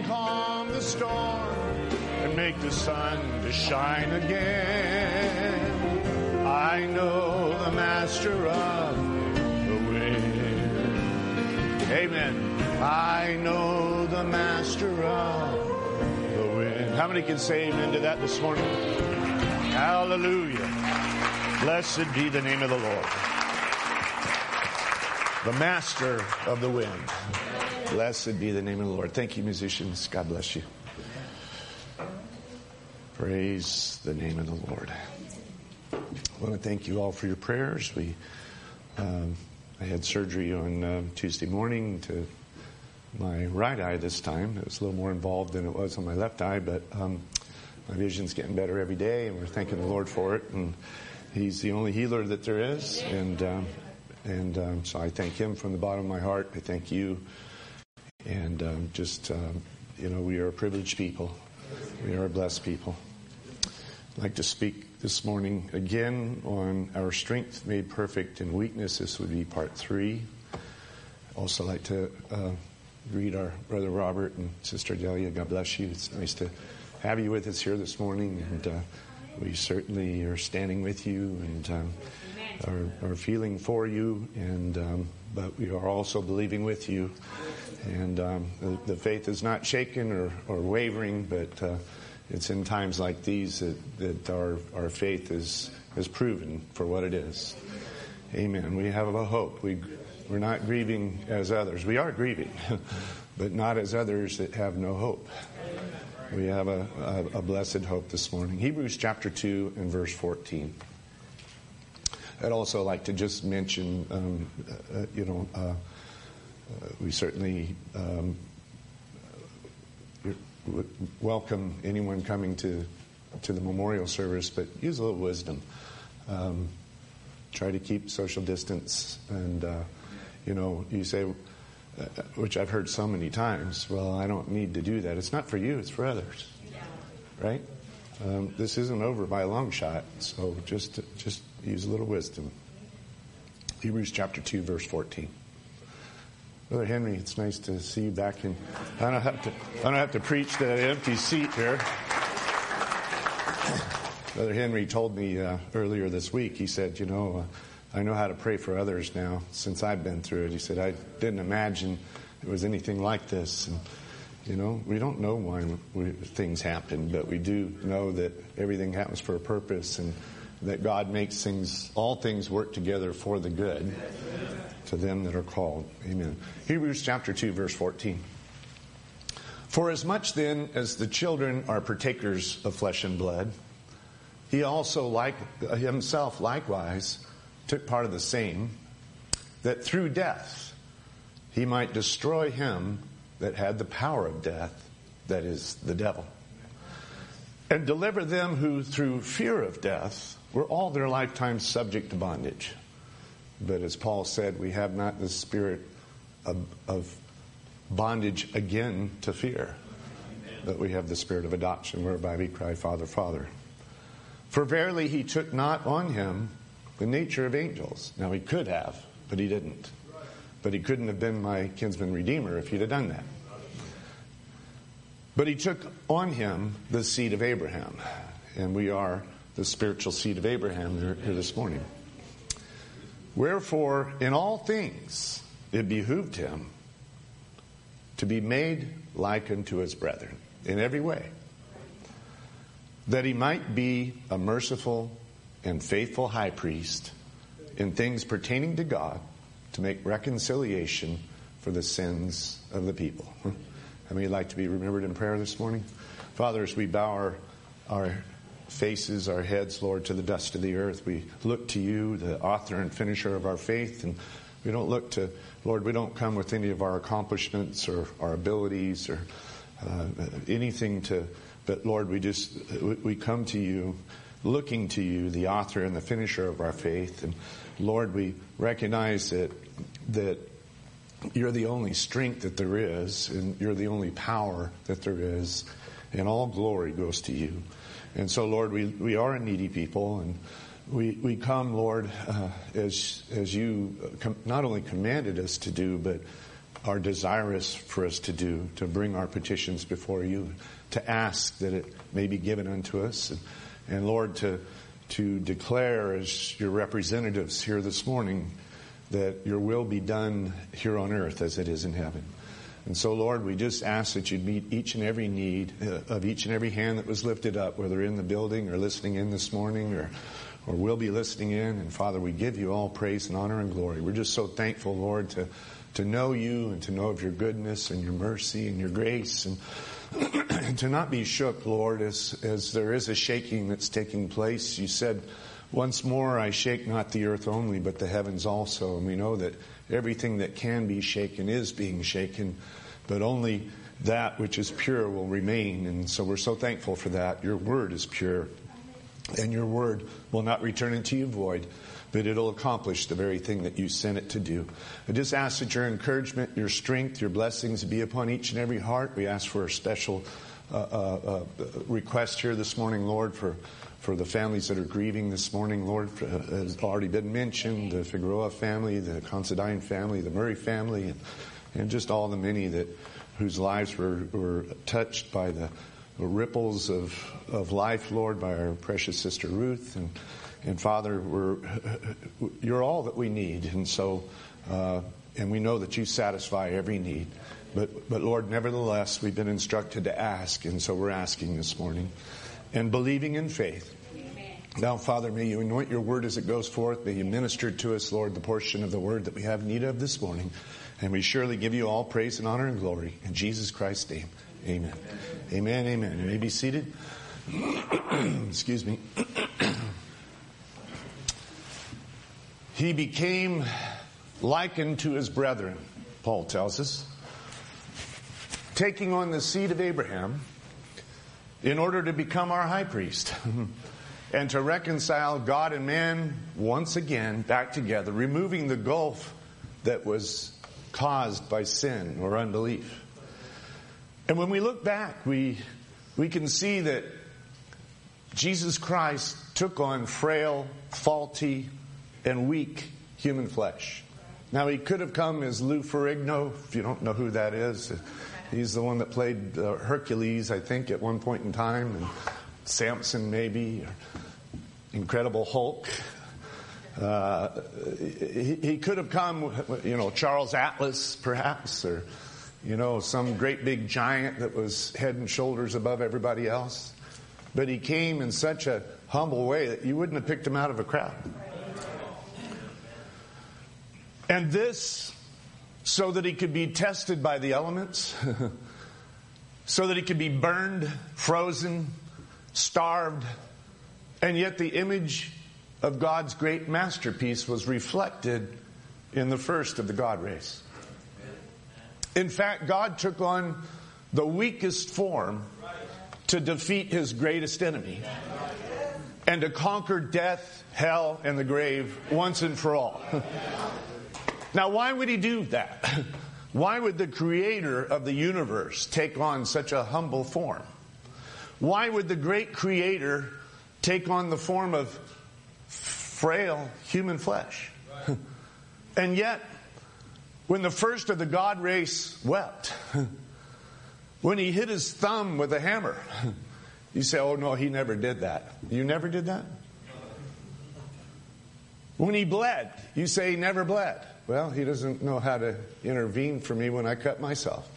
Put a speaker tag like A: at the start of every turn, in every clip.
A: calm the storm and make the sun to shine again. I know the master of the wind. Amen. I know the master of the wind. How many can say amen to that this morning? Hallelujah. Blessed be the name of the Lord. The master of the wind. Blessed be the name of the Lord. Thank you, musicians. God bless you. Praise the name of the Lord. I want to thank you all for your prayers. I had surgery on Tuesday morning to my right eye this time. It was a little more involved than it was on my left eye, but my vision's getting better every day, and we're thanking the Lord for it. And He's the only healer that there is, and so I thank Him from the bottom of my heart. I thank you, and we are a privileged people. We are a blessed people. I'd like to speak this morning again on our strength made perfect in weakness. This would be part 3. Also like to greet our brother Robert and sister Delia. God bless you. It's nice to have you with us here this morning, and we certainly are standing with you and are feeling for you, and but we are also believing with you. And the faith is not shaken or wavering, but it's in times like these that our faith is proven for what it is. Amen. We have a hope. We're not grieving as others. We are grieving, but not as others that have no hope. We have a blessed hope this morning. Hebrews chapter 2 and verse 14. I'd also like to just mention, we certainly welcome anyone coming to the memorial service, but use a little wisdom. Try to keep social distance, and you say, which I've heard so many times, well, I don't need to do that. It's not for you, it's for others. Right? This isn't over by a long shot, so just use a little wisdom. Hebrews chapter 2, verse 14. Brother Henry, it's nice to see you back in. I don't have to preach that empty seat here. Brother Henry told me earlier this week, he said, I know how to pray for others now since I've been through it. He said, I didn't imagine it was anything like this. And, we don't know why things happen, but we do know that everything happens for a purpose, and that God makes all things work together for the good to them that are called. Amen. Hebrews chapter 2, verse 14. For as much then as the children are partakers of flesh and blood, He also himself likewise took part of the same, that through death He might destroy him that had the power of death, that is, the devil, and deliver them who through fear of death were all their lifetime subject to bondage. But as Paul said, we have not the spirit of bondage again to fear, but we have the spirit of adoption, whereby we cry, Father, Father. For verily He took not on Him the nature of angels. Now He could have, but He didn't. But He couldn't have been my kinsman redeemer if He'd have done that. But He took on Him the seed of Abraham. And we are the spiritual seed of Abraham here this morning. Wherefore, in all things it behooved Him to be made like unto His brethren in every way, that He might be a merciful and faithful high priest in things pertaining to God, to make reconciliation for the sins of the people. How many would like to be remembered in prayer this morning? Father, as we bow our faces, our heads, Lord, to the dust of the earth, we look to You, the author and finisher of our faith, and we don't look to, Lord, we don't come with any of our accomplishments or our abilities or anything but Lord, we come to You, looking to You, the author and the finisher of our faith. And Lord, we recognize that You're the only strength that there is, and You're the only power that there is, and all glory goes to You. And so, Lord, we are a needy people, and we come, Lord, as You not only commanded us to do, but are desirous for us to do, to bring our petitions before you, to ask that it may be given unto us. And Lord, to declare as your representatives here this morning that your will be done here on earth as it is in heaven. And so, Lord, we just ask that you'd meet each and every need of each and every hand that was lifted up, whether in the building or listening in this morning or will be listening in. And Father, we give you all praise and honor and glory. We're just so thankful, Lord, to know you and to know of your goodness and your mercy and your grace, and to not be shook, Lord, as there is a shaking that's taking place. You said, once more, I shake not the earth only, but the heavens also. And we know that everything that can be shaken is being shaken, but only that which is pure will remain. And so we're so thankful for that. Your word is pure, and your word will not return unto you void, but it'll accomplish the very thing that you sent it to do. I just ask that your encouragement, your strength, your blessings be upon each and every heart. We ask for a special request here this morning, Lord, for the families that are grieving this morning, Lord, has already been mentioned, the Figueroa family, the Considine family, the Murray family, and just all the many whose lives were touched by the ripples of life, Lord, by our precious sister Ruth. And Father, you're all that we need. And so, and we know that you satisfy every need. But Lord, nevertheless, we've been instructed to ask. And so we're asking this morning and believing in faith. Now, Father, may you anoint your word as it goes forth. May you minister to us, Lord, the portion of the word that we have need of this morning. And we surely give you all praise and honor and glory. In Jesus Christ's name, amen. Amen, amen. You may be seated. Excuse me. He became likened to his brethren, Paul tells us, taking on the seed of Abraham in order to become our high priest. And to reconcile God and man once again back together, removing the gulf that was caused by sin or unbelief. And when we look back, we can see that Jesus Christ took on frail, faulty, and weak human flesh. Now, he could have come as Lou Ferrigno, if you don't know who that is. He's the one that played Hercules, I think, at one point in time, and Samson maybe, or Incredible Hulk. He could have come, Charles Atlas perhaps, or, some great big giant that was head and shoulders above everybody else. But he came in such a humble way that you wouldn't have picked him out of a crowd. And this, so that he could be tested by the elements, so that he could be burned, frozen, starved, and yet the image of God's great masterpiece was reflected in the first of the God race. In fact, God took on the weakest form to defeat his greatest enemy and to conquer death, hell, and the grave once and for all. Now, why would he do that? Why would the creator of the universe take on such a humble form? Why would the great creator take on the form of frail human flesh? And yet, when the first of the God race wept, when he hit his thumb with a hammer, you say, oh no, he never did that. You never did that? When he bled, you say he never bled. Well, he doesn't know how to intervene for me when I cut myself.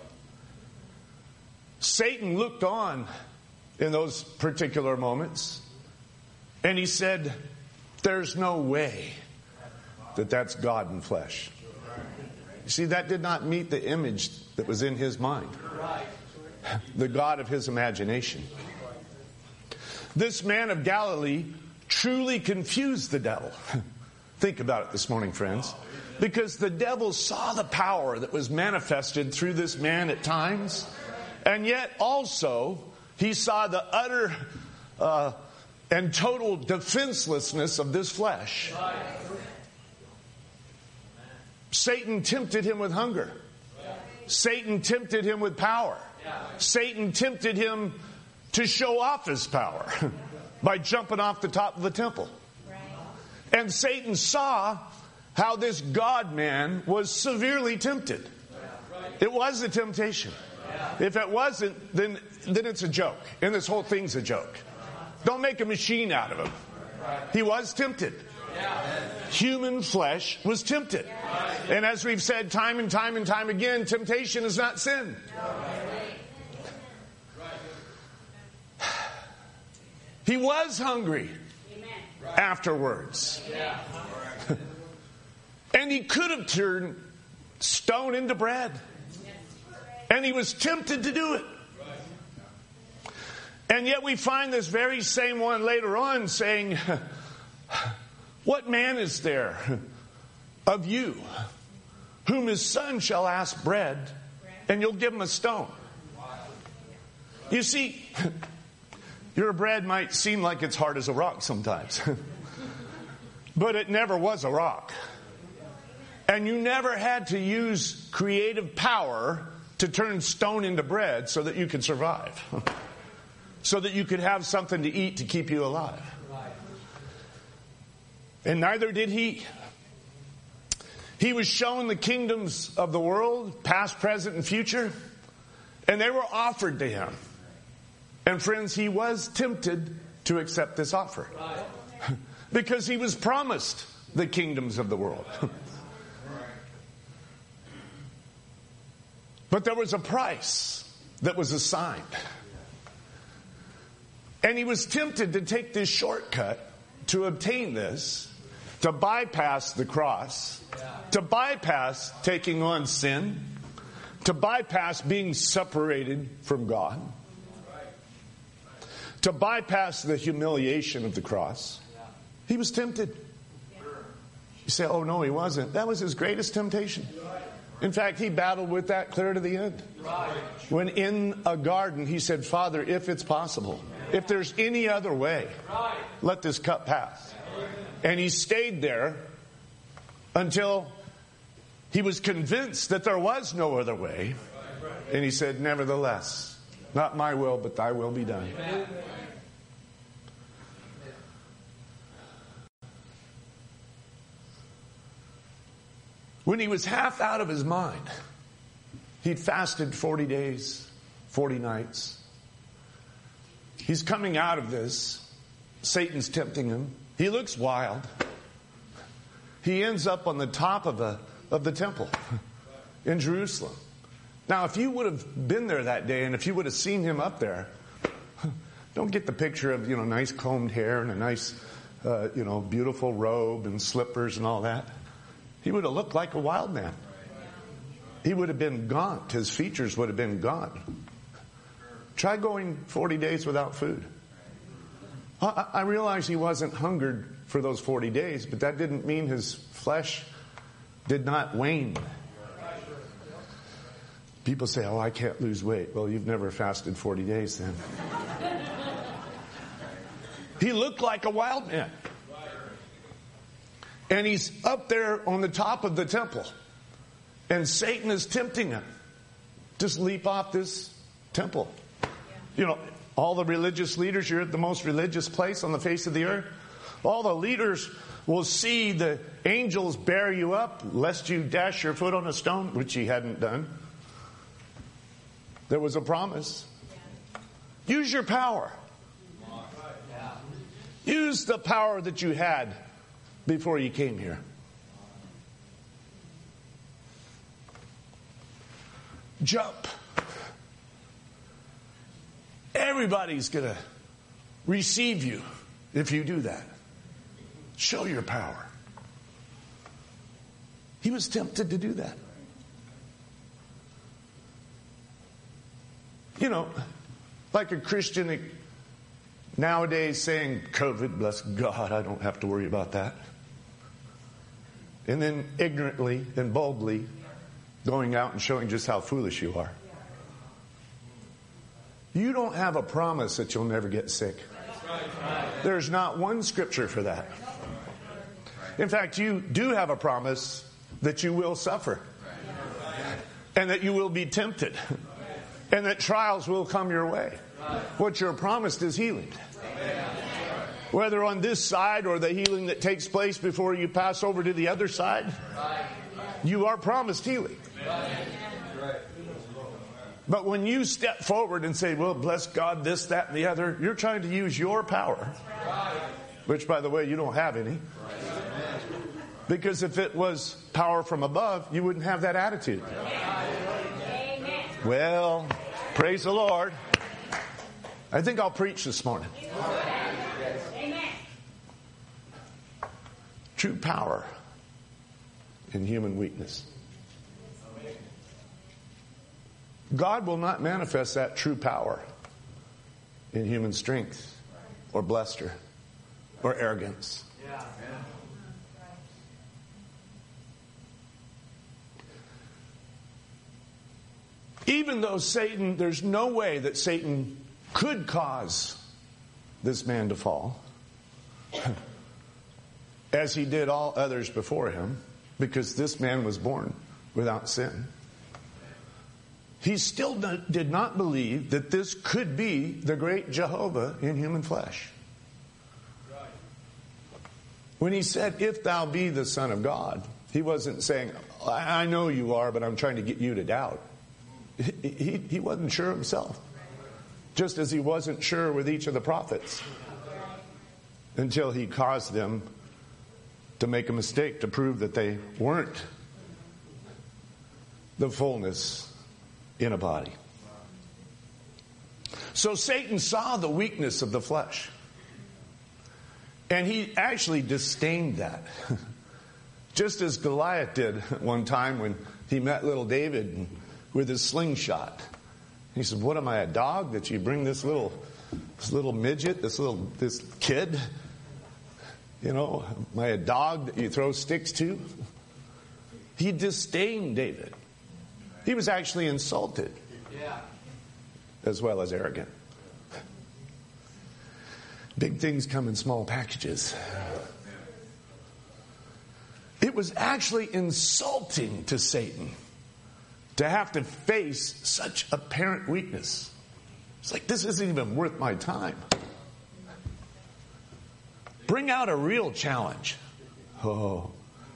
A: Satan looked on in those particular moments, and he said, there's no way that that's God in flesh. You see, that did not meet the image that was in his mind, the God of his imagination. This man of Galilee truly confused the devil. Think about it this morning, friends. Because the devil saw the power that was manifested through this man at times, and yet also he saw the utter and total defenselessness of this flesh. Satan tempted him with hunger. Satan tempted him with power. Satan tempted him to show off his power by jumping off the top of the temple. And Satan saw how this God-man was severely tempted. It was a temptation. If it wasn't, then it's a joke. And this whole thing's a joke. Don't make a machine out of him. He was tempted. Human flesh was tempted. And as we've said time and time and time again, temptation is not sin. He was hungry afterwards. And he could have turned stone into bread. And he was tempted to do it. And yet we find this very same one later on saying, what man is there of you whom his son shall ask bread and you'll give him a stone? You see, your bread might seem like it's hard as a rock sometimes. But it never was a rock. And you never had to use creative power to turn stone into bread so that you could survive. So that you could have something to eat to keep you alive. And neither did he. He was shown the kingdoms of the world, past, present, and future, and they were offered to him. And friends, he was tempted to accept this offer. Because he was promised the kingdoms of the world. But there was a price that was assigned. And he was tempted to take this shortcut to obtain this, to bypass the cross, to bypass taking on sin, to bypass being separated from God, to bypass the humiliation of the cross. He was tempted. You say, oh no, he wasn't. That was his greatest temptation. In fact, he battled with that clear to the end. When in a garden, he said, Father, if it's possible, if there's any other way, let this cup pass. And he stayed there until he was convinced that there was no other way. And he said, nevertheless, not my will, but thy will be done. When he was half out of his mind, he'd fasted 40 days, 40 nights. He's coming out of this. Satan's tempting him. He looks wild. He ends up on the top of the temple in Jerusalem. Now, if you would have been there that day and if you would have seen him up there, don't get the picture of, nice combed hair and a nice, beautiful robe and slippers and all that. He would have looked like a wild man. He would have been gaunt. His features would have been gaunt. Try going 40 days without food. I realize he wasn't hungered for those 40 days, but that didn't mean his flesh did not wane. People say, oh, I can't lose weight. Well, you've never fasted 40 days then. He looked like a wild man. And he's up there on the top of the temple. And Satan is tempting him. Just leap off this temple. All the religious leaders, you're at the most religious place on the face of the earth. All the leaders will see the angels bear you up, lest you dash your foot on a stone, which he hadn't done. There was a promise. Use your power. Use the power that you had before you came here. Jump. Everybody's going to receive you if you do that. Show your power. He was tempted to do that. Like a Christian nowadays saying, COVID, bless God, I don't have to worry about that. And then ignorantly and boldly going out and showing just how foolish you are. You don't have a promise that you'll never get sick. There's not one scripture for that. In fact, you do have a promise that you will suffer. And that you will be tempted. And that trials will come your way. What you're promised is healing. Whether on this side or the healing that takes place before you pass over to the other side, you are promised healing. But when you step forward and say, well, bless God, this, that, and the other, you're trying to use your power. Which, by the way, you don't have any. Because if it was power from above, you wouldn't have that attitude. Well, praise the Lord. I think I'll preach this morning. True power in human weakness. God will not manifest that true power in human strength or bluster or arrogance. Even though Satan, there's no way that Satan could cause this man to fall, as he did all others before him, because this man was born without sin. He still did not believe that this could be the great Jehovah in human flesh. When he said, if thou be the Son of God, he wasn't saying, I know you are, but I'm trying to get you to doubt. He wasn't sure himself. Just as he wasn't sure with each of the prophets. Until he caused them to make a mistake to prove that they weren't the fullness in a body. So Satan saw the weakness of the flesh. And he actually disdained that. Just as Goliath did one time when he met little David with his slingshot. He said, what am I, a dog, that you bring this little midget, this kid? You know, am I a dog that you throw sticks to? He disdained David. He was actually insulted. As well as arrogant. Big things come in small packages. It was actually insulting to Satan to have to face such apparent weakness. It's like, this isn't even worth my time. Bring out a real challenge. Oh.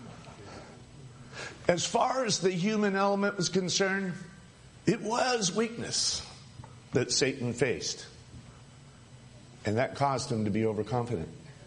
A: As far as the human element was concerned, it was weakness that Satan faced. And that caused him to be overconfident.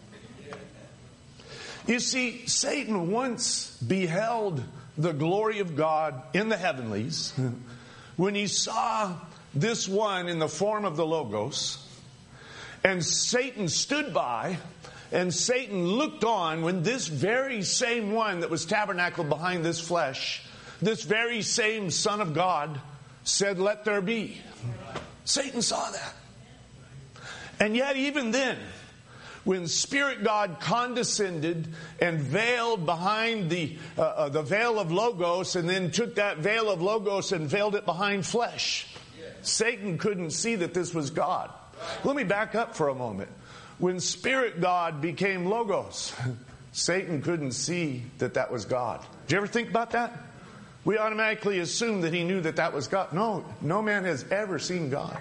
A: You see, Satan once beheld the glory of God in the heavenlies when he saw this one in the form of the Logos. And Satan stood by, and Satan looked on when this very same one that was tabernacled behind this flesh, this very same Son of God, said, let there be. Satan saw that. And yet even then, when Spirit God condescended and veiled behind the veil of Logos, and then took that veil of Logos and veiled it behind flesh, Satan couldn't see that this was God. Let me back up for a moment. When Spirit God became Logos, Satan couldn't see that that was God. Did you ever think about that? We automatically assume that he knew that that was God. No man has ever seen God.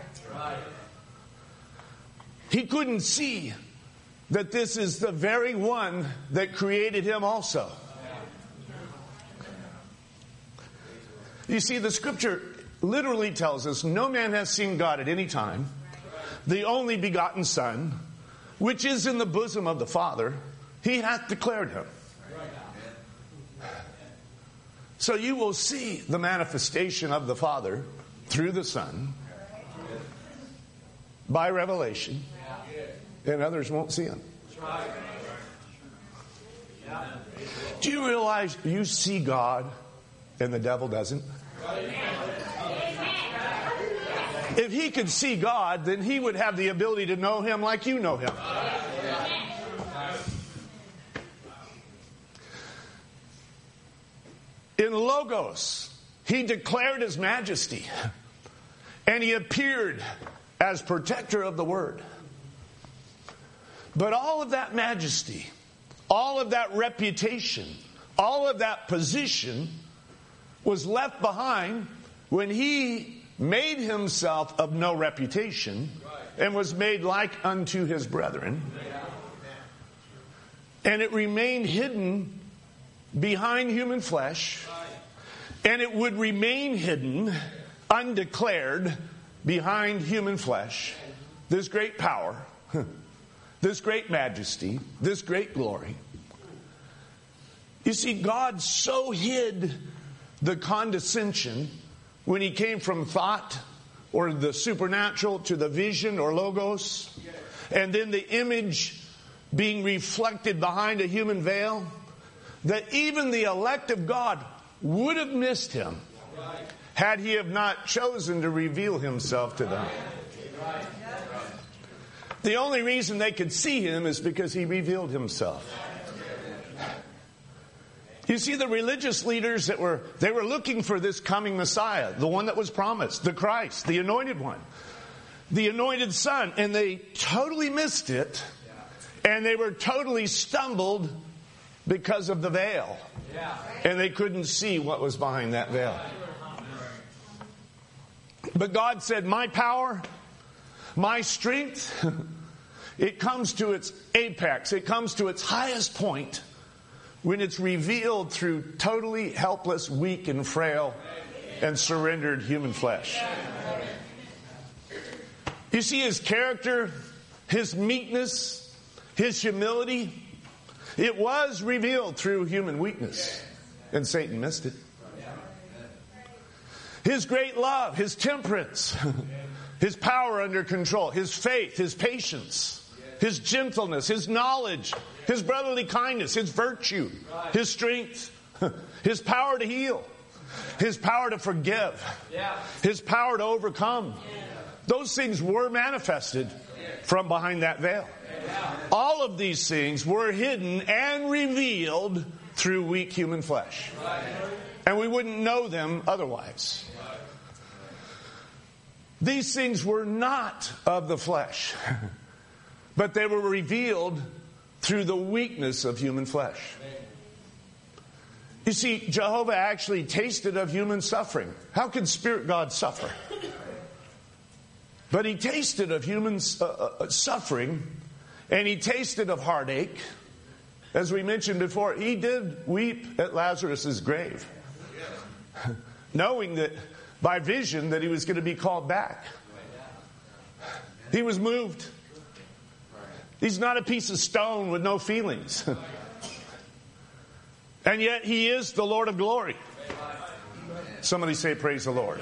A: He couldn't see that this is the very one that created him also. You see, the scripture literally tells us no man has seen God at any time. The only begotten Son, which is in the bosom of the Father, he hath declared him. So you will see the manifestation of the Father through the Son by revelation, and others won't see him. Do you realize you see God and the devil doesn't? If he could see God, then he would have the ability to know him like you know him. In Logos, he declared his majesty, and he appeared as protector of the Word. But all of that majesty, all of that reputation, all of that position was left behind when he made himself of no reputation and was made like unto his brethren. And it remained hidden behind human flesh, and it would remain hidden undeclared behind human flesh, this great power, this great majesty, this great glory. You see, God so hid the condescension when he came from thought or the supernatural to the vision or logos, and then the image being reflected behind a human veil, that even the elect of God would have missed him had he have not chosen to reveal himself to them. The only reason they could see him is because he revealed himself. You see, the religious leaders they were looking for this coming Messiah, the one that was promised, the Christ, the anointed one, the anointed Son, and they totally missed it, and they were totally stumbled because of the veil, and they couldn't see what was behind that veil. But God said, my power, my strength, it comes to its apex, it comes to its highest point when it's revealed through totally helpless, weak, and frail, and surrendered human flesh. You see, his character, his meekness, his humility, it was revealed through human weakness, and Satan missed it. His great love, his temperance, his power under control, his faith, his patience, his gentleness, his knowledge, his brotherly kindness, his virtue, his strength, his power to heal, his power to forgive, his power to overcome. Those things were manifested from behind that veil. All of these things were hidden and revealed through weak human flesh. And we wouldn't know them otherwise. These things were not of the flesh, but they were revealed through the weakness of human flesh. You see, Jehovah actually tasted of human suffering. How can Spirit God suffer? But he tasted of human suffering, and he tasted of heartache. As we mentioned before, he did weep at Lazarus' grave, knowing that by vision that he was going to be called back. He was moved. He's not a piece of stone with no feelings. And yet he is the Lord of glory. Somebody say, praise the Lord.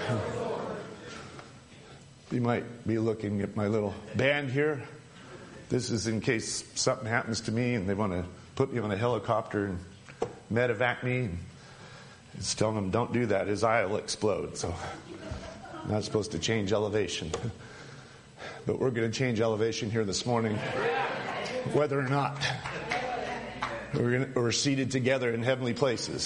A: You might be looking at my little band here. This is in case something happens to me and they want to put me on a helicopter and medevac me. And it's telling him, don't do that. His eye will explode. So I'm not supposed to change elevation. But we're going to change elevation here this morning, whether or not we're seated together in heavenly places.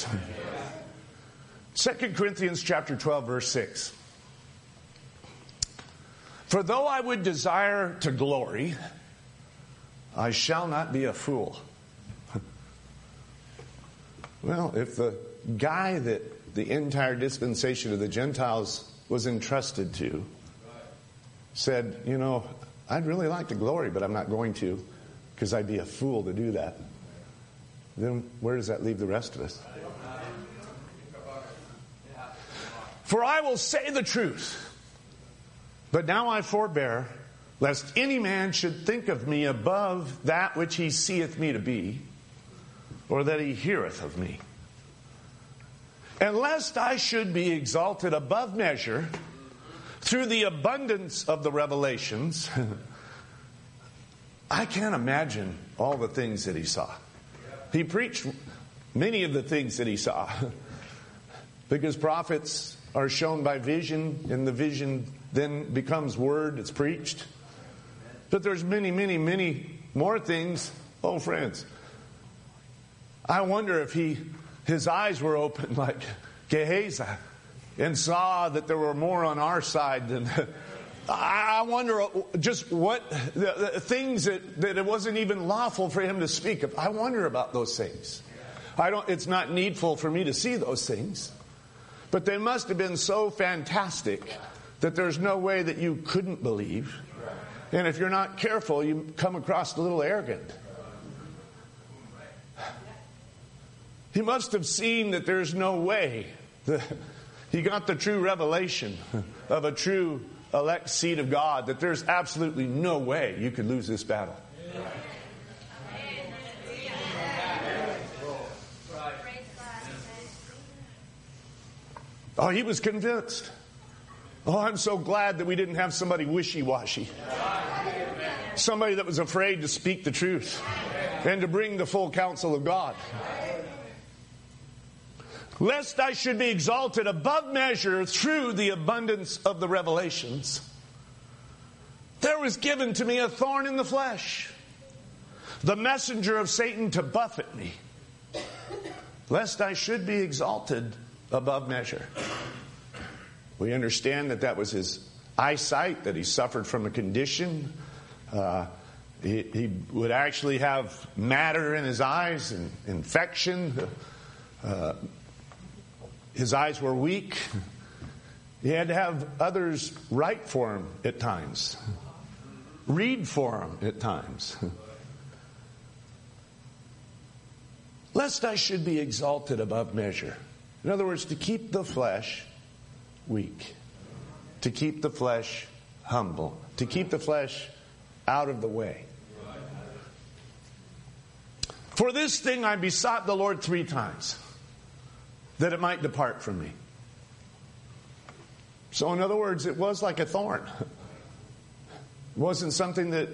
A: 2 Corinthians chapter 12, verse 6. For though I would desire to glory, I shall not be a fool. Well, if the guy that the entire dispensation of the Gentiles was entrusted to said, you know, I'd really like to glory, but I'm not going to because I'd be a fool to do that, then where does that leave the rest of us? For I will say the truth, but now I forbear, lest any man should think of me above that which he seeth me to be, or that he heareth of me. And lest I should be exalted above measure through the abundance of the revelations. I can't imagine all the things that he saw. He preached many of the things that he saw. Because prophets are shown by vision, and the vision then becomes word, it's preached. But there's many, many, many more things. Oh, friends, I wonder if his eyes were open like Gehazi and saw that there were more on our side than... I wonder just what the things that it wasn't even lawful for him to speak of. I wonder about those things. It's not needful for me to see those things. But they must have been so fantastic that there's no way that you couldn't believe. And if you're not careful, you come across a little arrogant. He must have seen that there's no way. He got the true revelation of a true elect seed of God, that there's absolutely no way you could lose this battle. Oh, he was convinced. Oh, I'm so glad that we didn't have somebody wishy-washy. Somebody that was afraid to speak the truth and to bring the full counsel of God. Lest I should be exalted above measure through the abundance of the revelations, there was given to me a thorn in the flesh, the messenger of Satan to buffet me, lest I should be exalted above measure. We understand that that was his eyesight, that he suffered from a condition. He would actually have matter in his eyes and infection. His eyes were weak. He had to have others write for him at times, read for him at times. Lest I should be exalted above measure. In other words, to keep the flesh weak, to keep the flesh humble, to keep the flesh out of the way. For this thing I besought the Lord 3 times, that it might depart from me. So in other words, it was like a thorn. It wasn't something that...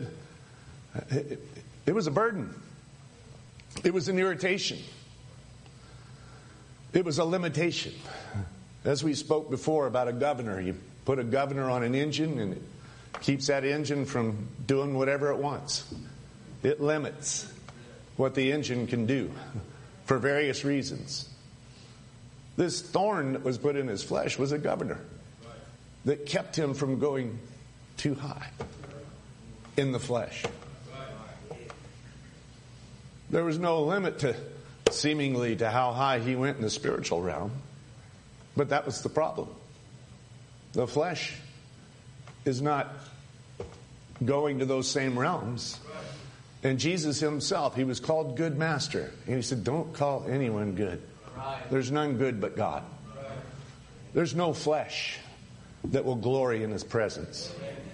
A: It was a burden. It was an irritation. It was a limitation. As we spoke before about a governor, you put a governor on an engine and it keeps that engine from doing whatever it wants. It limits what the engine can do for various reasons. This thorn that was put in his flesh was a governor that kept him from going too high in the flesh. There was no limit to seemingly to how high he went in the spiritual realm. But that was the problem. The flesh is not going to those same realms. And Jesus himself, he was called good master. And he said, don't call anyone good. There's none good but God. There's no flesh that will glory in his presence.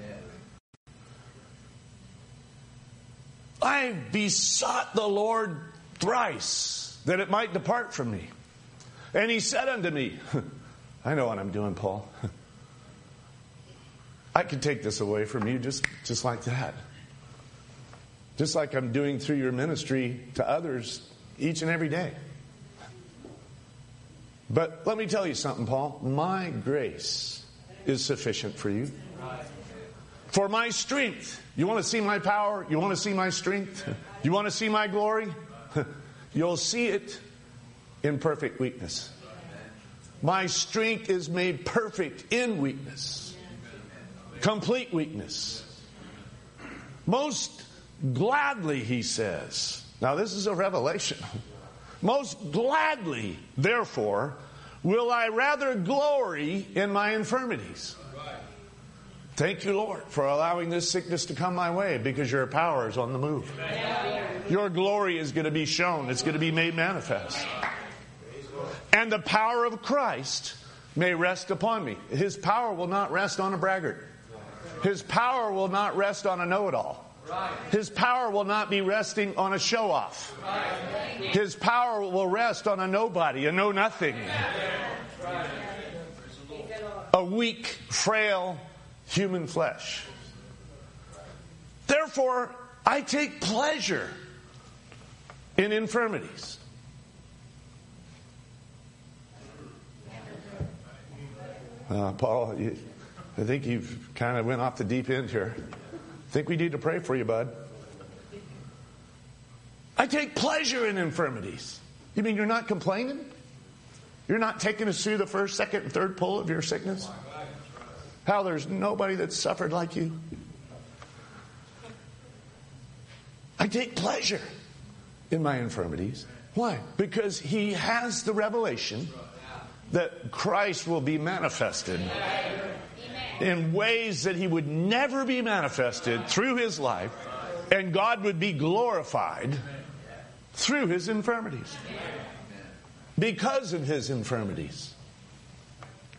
A: I besought the Lord thrice that it might depart from me. And he said unto me, I know what I'm doing, Paul. I could take this away from you just like that. Just like I'm doing through your ministry to others each and every day. But let me tell you something, Paul. My grace is sufficient for you. For my strength. You want to see my power? You want to see my strength? You want to see my glory? You'll see it in perfect weakness. My strength is made perfect in weakness. Complete weakness. Most gladly, he says. Now this is a revelation. Most gladly, therefore, will I rather glory in my infirmities. Thank you, Lord, for allowing this sickness to come my way, because your power is on the move. Your glory is going to be shown. It's going to be made manifest. And the power of Christ may rest upon me. His power will not rest on a braggart. His power will not rest on a know-it-all. His power will not be resting on a show-off. His power will rest on a nobody, a know-nothing. A weak, frail human flesh. Therefore, I take pleasure in infirmities. Paul, I think you've kind of went off the deep end here. I think we need to pray for you, bud. I take pleasure in infirmities. You mean you're not complaining? You're not taking us through the first, second, and third pull of your sickness? How there's nobody that's suffered like you? I take pleasure in my infirmities. Why? Because he has the revelation that Christ will be manifested in ways that he would never be manifested through his life, and God would be glorified through his infirmities. Because of his infirmities.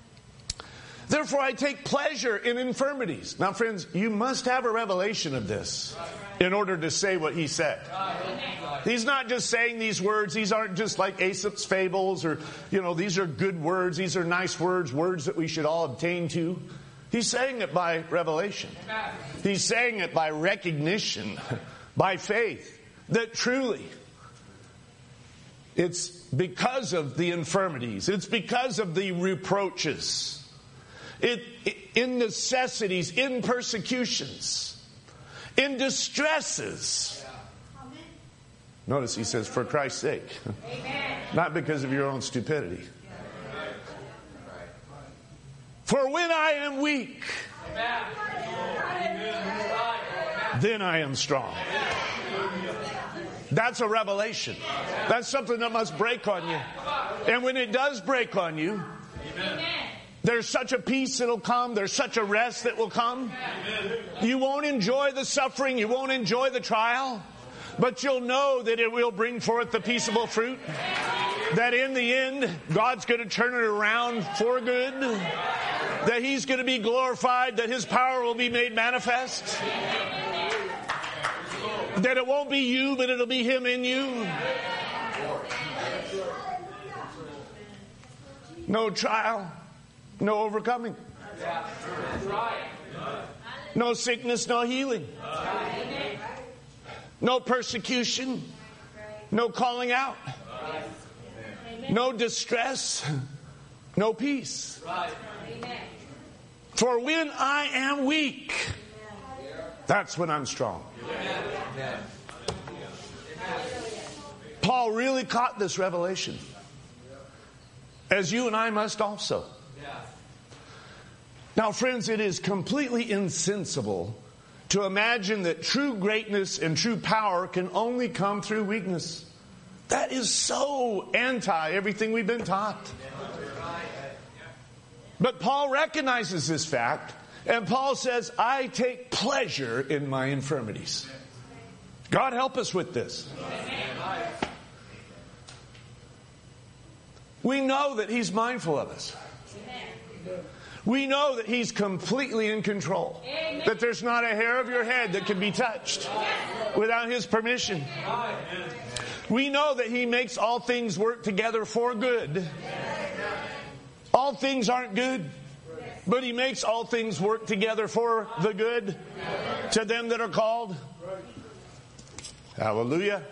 A: Therefore, I take pleasure in infirmities. Now, friends, you must have a revelation of this in order to say what he said. He's not just saying these words. These aren't just like Aesop's fables or, these are good words. These are nice words, words that we should all obtain to. He's saying it by revelation. He's saying it by recognition, by faith, that truly it's because of the infirmities. It's because of the reproaches. In necessities, in persecutions, in distresses. Notice he says, for Christ's sake. Not because of your own stupidity. For when I am weak, then I am strong. That's a revelation. That's something that must break on you. And when it does break on you, there's such a peace that'll come. There's such a rest that will come. You won't enjoy the suffering. You won't enjoy the trial. But you'll know that it will bring forth the peaceable fruit. That in the end, God's going to turn it around for good. That He's going to be glorified. That His power will be made manifest. That it won't be you, but it'll be Him in you. No trial. No overcoming. No sickness, no healing. No persecution. No calling out. No distress. No peace. For when I am weak, that's when I'm strong. Paul really caught this revelation. As you and I must also. Now, friends, it is completely insensible to imagine that true greatness and true power can only come through weakness. That is so anti everything we've been taught. But Paul recognizes this fact, and Paul says, I take pleasure in my infirmities. God help us with this. We know that He's mindful of us. We know that He's completely in control. Amen. That there's not a hair of your head that can be touched without His permission. We know that He makes all things work together for good. All things aren't good, but He makes all things work together for the good to them that are called. Hallelujah.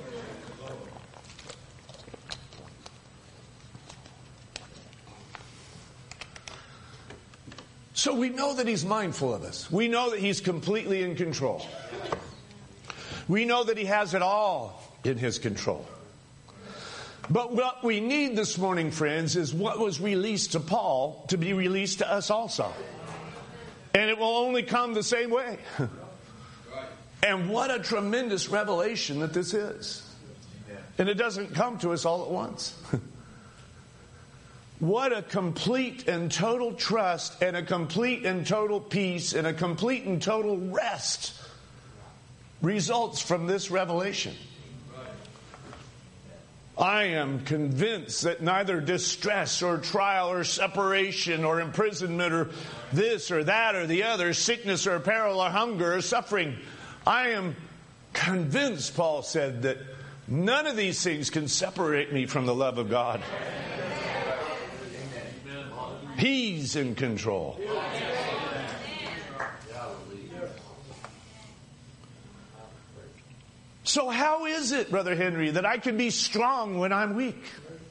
A: So we know that He's mindful of us. We know that He's completely in control. We know that He has it all in His control. But what we need this morning, friends, is what was released to Paul to be released to us also. And it will only come the same way. And what a tremendous revelation that this is. And it doesn't come to us all at once. What a complete and total trust and a complete and total peace and a complete and total rest results from this revelation. I am convinced that neither distress or trial or separation or imprisonment or this or that or the other, sickness or peril or hunger or suffering, I am convinced, Paul said, that none of these things can separate me from the love of God. He's in control. So how is it, Brother Henry, that I can be strong when I'm weak?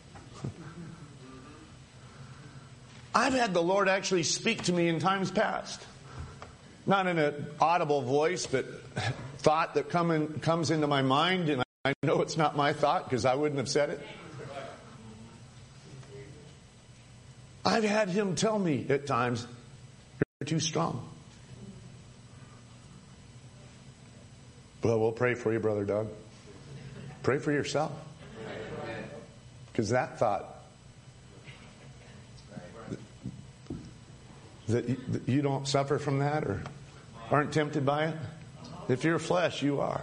A: I've had the Lord actually speak to me in times past. Not in an audible voice, but thought that comes into my mind, and I know it's not my thought because I wouldn't have said it. I've had Him tell me at times, you're too strong. Well, we'll pray for you, Brother Doug. Pray for yourself. Because that thought, that you don't suffer from that or aren't tempted by it. If you're flesh, you are.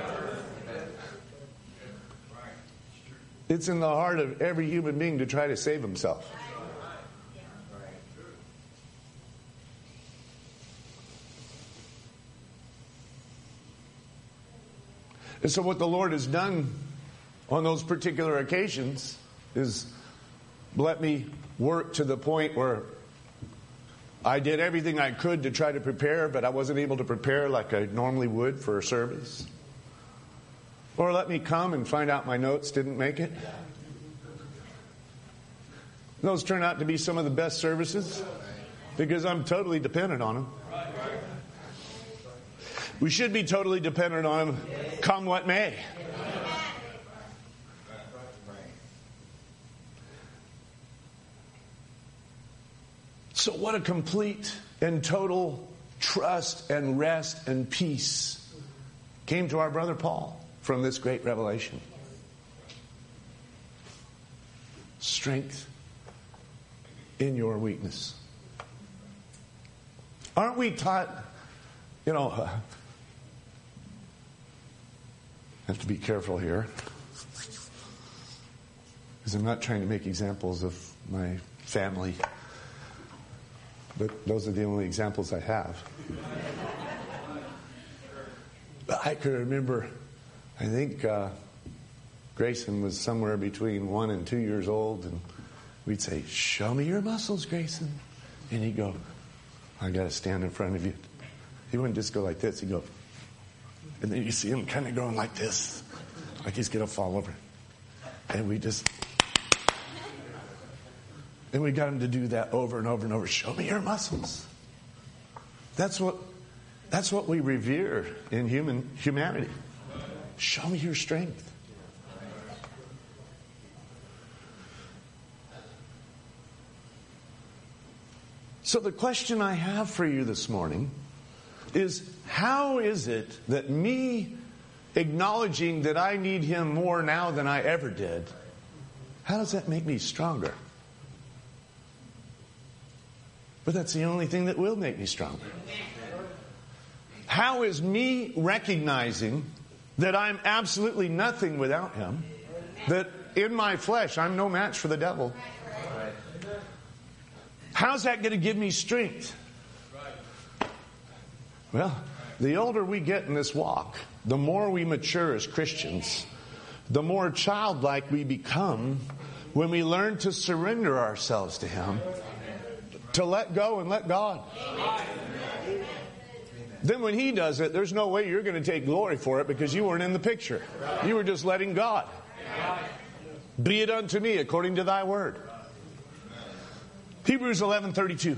A: It's in the heart of every human being to try to save himself. And so what the Lord has done on those particular occasions is let me work to the point where I did everything I could to try to prepare, but I wasn't able to prepare like I normally would for a service. Or let me come and find out my notes didn't make it. Those turn out to be some of the best services because I'm totally dependent on them. We should be totally dependent on them, come what may. So what a complete and total trust and rest and peace came to our brother Paul from this great revelation. Strength in your weakness. Aren't we taught, I have to be careful here because I'm not trying to make examples of my family, but those are the only examples I have. But I can remember, I think Grayson was somewhere between 1 and 2 years old, and we'd say, "Show me your muscles, Grayson." And he'd go, "I got to stand in front of you." He wouldn't just go like this. He'd go, and then you see him kind of going like this, like he's going to fall over. And we got him to do that over and over and over. Show me your muscles. That's what we revere in humanity. Show me your strength. So the question I have for you this morning is, how is it that me acknowledging that I need Him more now than I ever did, how does that make me stronger? But that's the only thing that will make me stronger. How is me recognizing that I'm absolutely nothing without Him, that in my flesh I'm no match for the devil? How's that going to give me strength? Well, the older we get in this walk, the more we mature as Christians, the more childlike we become when we learn to surrender ourselves to Him, to let go and let God. Then when He does it, there's no way you're going to take glory for it because you weren't in the picture. You were just letting God. Be it unto me according to thy word. Hebrews 11:32.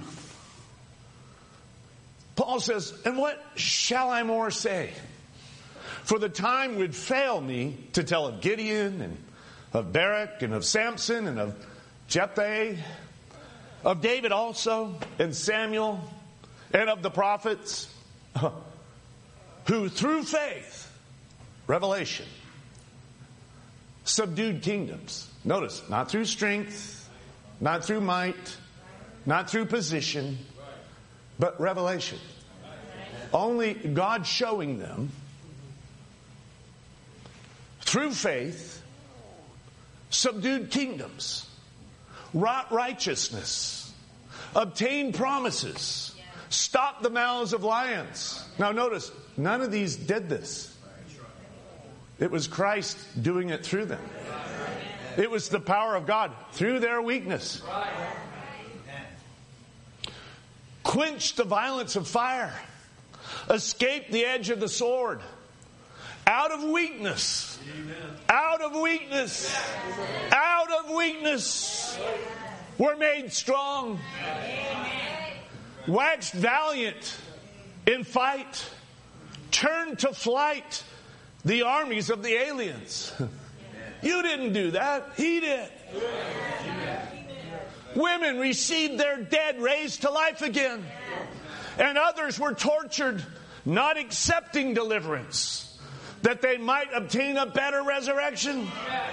A: Paul says, "And what shall I more say? For the time would fail me to tell of Gideon and of Barak and of Samson and of Jephthah, of David also and Samuel and of the prophets, who through faith," revelation, "subdued kingdoms." Notice, not through strength, not through might, not through position, but revelation. Only God showing them through faith, subdued kingdoms, wrought righteousness, obtained promises, stopped the mouths of lions. Now notice, none of these did this. It was Christ doing it through them. It was the power of God through their weakness. Quenched the violence of fire. Escaped the edge of the sword. Out of weakness. Out of weakness. Out of weakness. Were made strong. Waxed valiant in fight. Turned to flight the armies of the aliens. You didn't do that. He did. Women received their dead raised to life again. And others were tortured, not accepting deliverance, that they might obtain a better resurrection.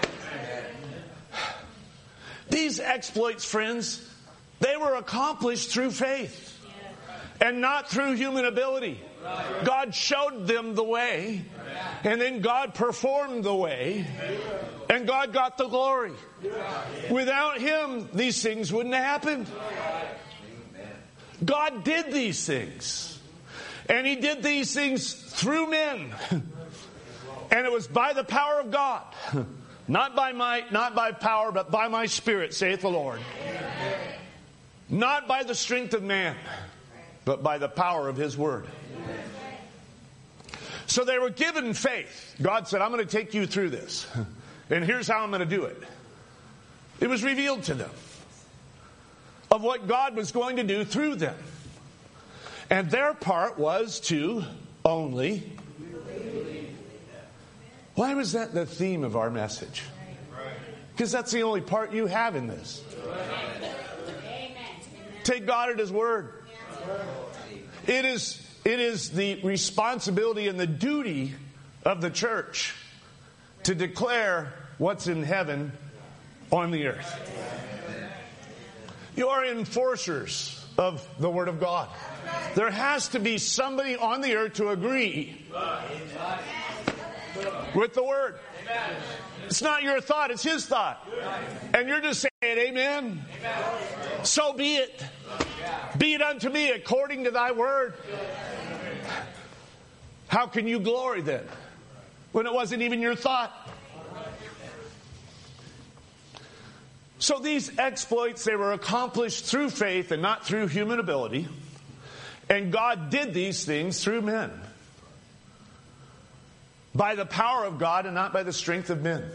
A: These exploits, friends, they were accomplished through faith and not through human ability. God showed them the way, and then God performed the way, and God got the glory. Without Him, these things wouldn't have happened. God did these things, and He did these things through men. And it was by the power of God, not by might, not by power, but by my Spirit, saith the Lord. Not by the strength of man, but by the power of His Word. So they were given faith. God said, I'm going to take you through this. And here's how I'm going to do it. It was revealed to them of what God was going to do through them. And their part was to only. Why was that the theme of our message? Because that's the only part you have in this. Take God at His word. It is the responsibility and the duty of the church to declare what's in heaven on the earth. You are enforcers of the Word of God. There has to be somebody on the earth to agree with the Word. It's not your thought, it's His thought. And you're just saying, amen. So be it. Be it unto me according to thy word. How can you glory then when it wasn't even your thought? So these exploits, they were accomplished through faith and not through human ability. And God did these things through men. By the power of God and not by the strength of men.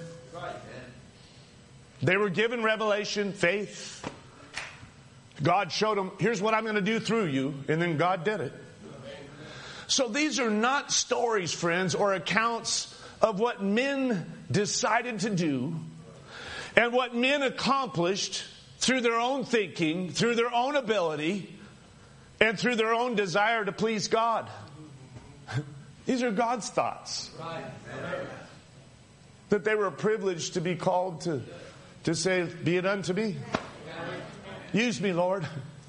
A: They were given revelation, faith. God showed them, here's what I'm going to do through you. And then God did it. So these are not stories, friends, or accounts of what men decided to do and what men accomplished through their own thinking, through their own ability, and through their own desire to please God. These are God's thoughts. That they were privileged to be called to say, be it unto me. Use me, Lord.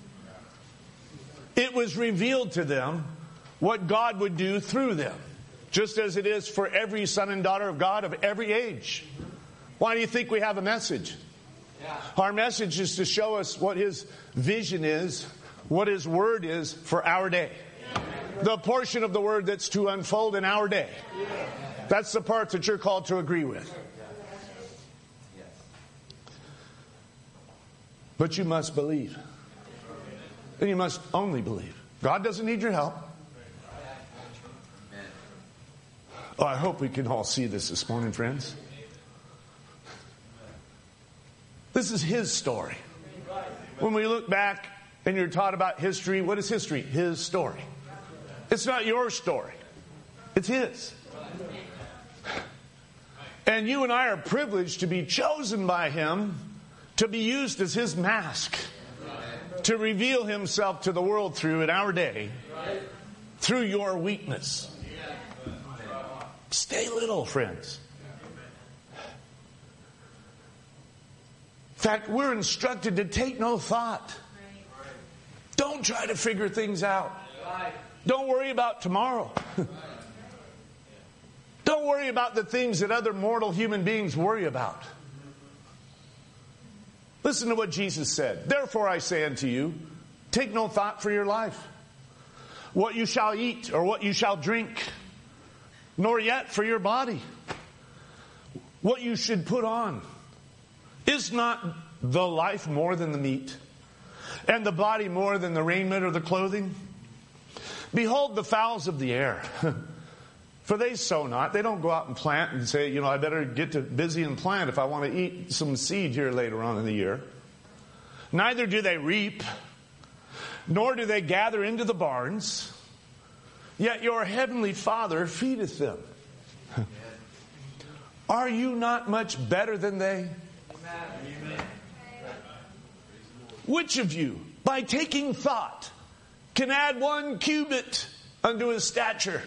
A: It was revealed to them what God would do through them. Just as it is for every son and daughter of God of every age. Why do you think we have a message? Our message is to show us what His vision is, what His word is for our day. The portion of the word that's to unfold in our day. That's the part that you're called to agree with. But you must believe. And you must only believe. God doesn't need your help. Oh, I hope we can all see this morning, friends. This is His story. When we look back and you're taught about history, what is history? His story. It's not your story. It's His. And you and I are privileged to be chosen by Him to be used as His mask to reveal Himself to the world through in our day through your weakness. Stay little, friends. In fact, we're instructed to take no thought. Don't try to figure things out. Don't worry about tomorrow. Don't worry about the things that other mortal human beings worry about. Listen to what Jesus said. Therefore I say unto you, take no thought for your life, what you shall eat or what you shall drink, nor yet for your body, what you should put on. Is not the life more than the meat, and the body more than the raiment or the clothing? Behold the fowls of the air. For they sow not. They don't go out and plant and say, I better get busy and plant if I want to eat some seed here later on in the year. Neither do they reap, nor do they gather into the barns. Yet your heavenly Father feedeth them. Are you not much better than they? Amen. Which of you, by taking thought, can add 1 cubit unto his stature?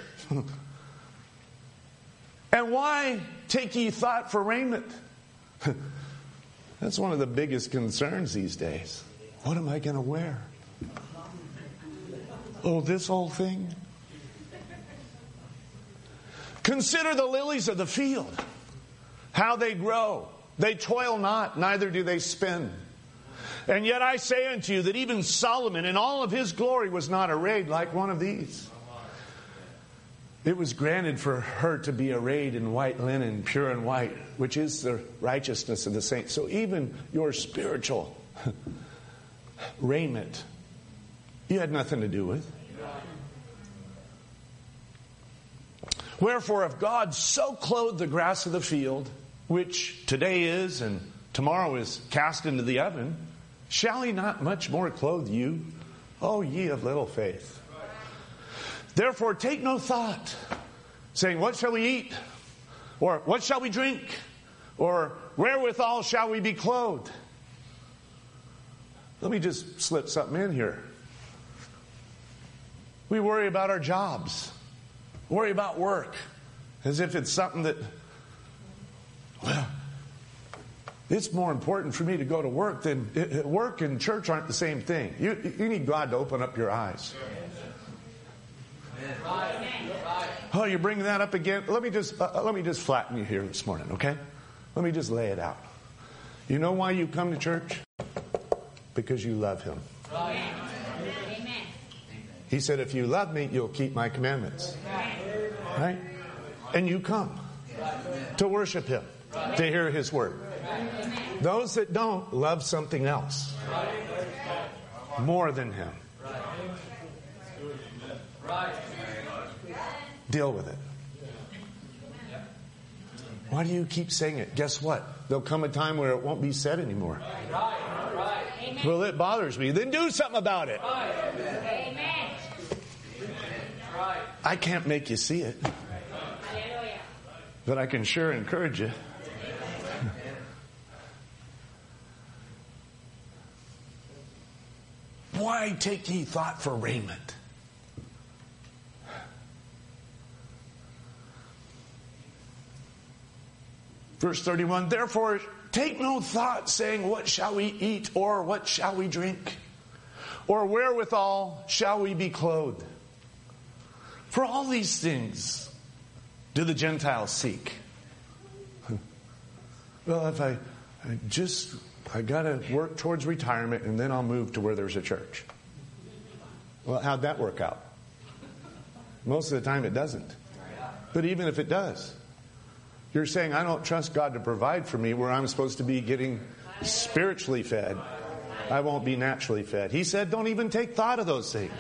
A: And why take ye thought for raiment? That's one of the biggest concerns these days. What am I going to wear? Oh, this old thing? Consider the lilies of the field, how they grow. They toil not, neither do they spin. And yet I say unto you that even Solomon in all of his glory was not arrayed like one of these. It was granted for her to be arrayed in white linen, pure and white, which is the righteousness of the saints. So even your spiritual raiment, you had nothing to do with. Wherefore, if God so clothed the grass of the field, which today is and tomorrow is cast into the oven, shall he not much more clothe you, O ye of little faith? Therefore take no thought, saying, what shall we eat? Or what shall we drink? Or wherewithal shall we be clothed? Let me just slip something in here. We worry about our jobs. Worry about work. As if it's something that, well, it's more important for me to go to work than work and church aren't the same thing. You need God to open up your eyes. Oh, you're bringing that up again? Let me just flatten you here this morning, okay? Let me just lay it out. You know why you come to church? Because you love Him. Amen. He said, if you love me, you'll keep my commandments. Right? And you come to worship Him, to hear His word. Those that don't love something else more than Him. Deal with it. Why do you keep saying it? Guess what? There'll come a time where it won't be said anymore. Well, it bothers me. Then do something about it. I can't make you see it. But I can sure encourage you. Why take ye thought for raiment? Verse 31, therefore take no thought, saying, what shall we eat, or what shall we drink? Or wherewithal shall we be clothed? For all these things do the Gentiles seek. Well, if I got to work towards retirement and then I'll move to where there's a church. Well, how'd that work out? Most of the time it doesn't. But even if it does, you're saying, I don't trust God to provide for me where I'm supposed to be getting spiritually fed. I won't be naturally fed. He said, don't even take thought of those things.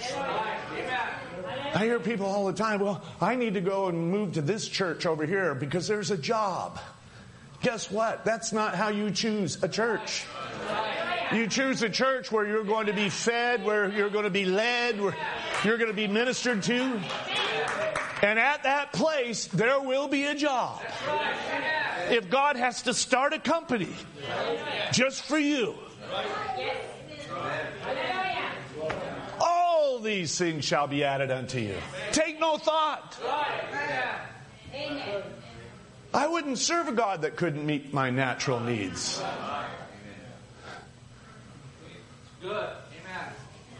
A: I hear people all the time, well, I need to go and move to this church over here because there's a job. Guess what? That's not how you choose a church. You choose a church where you're going to be fed, where you're going to be led, where you're going to be ministered to. And at that place, there will be a job. If God has to start a company just for you, all these things shall be added unto you. Take no thought. I wouldn't serve a God that couldn't meet my natural needs. Good. Amen.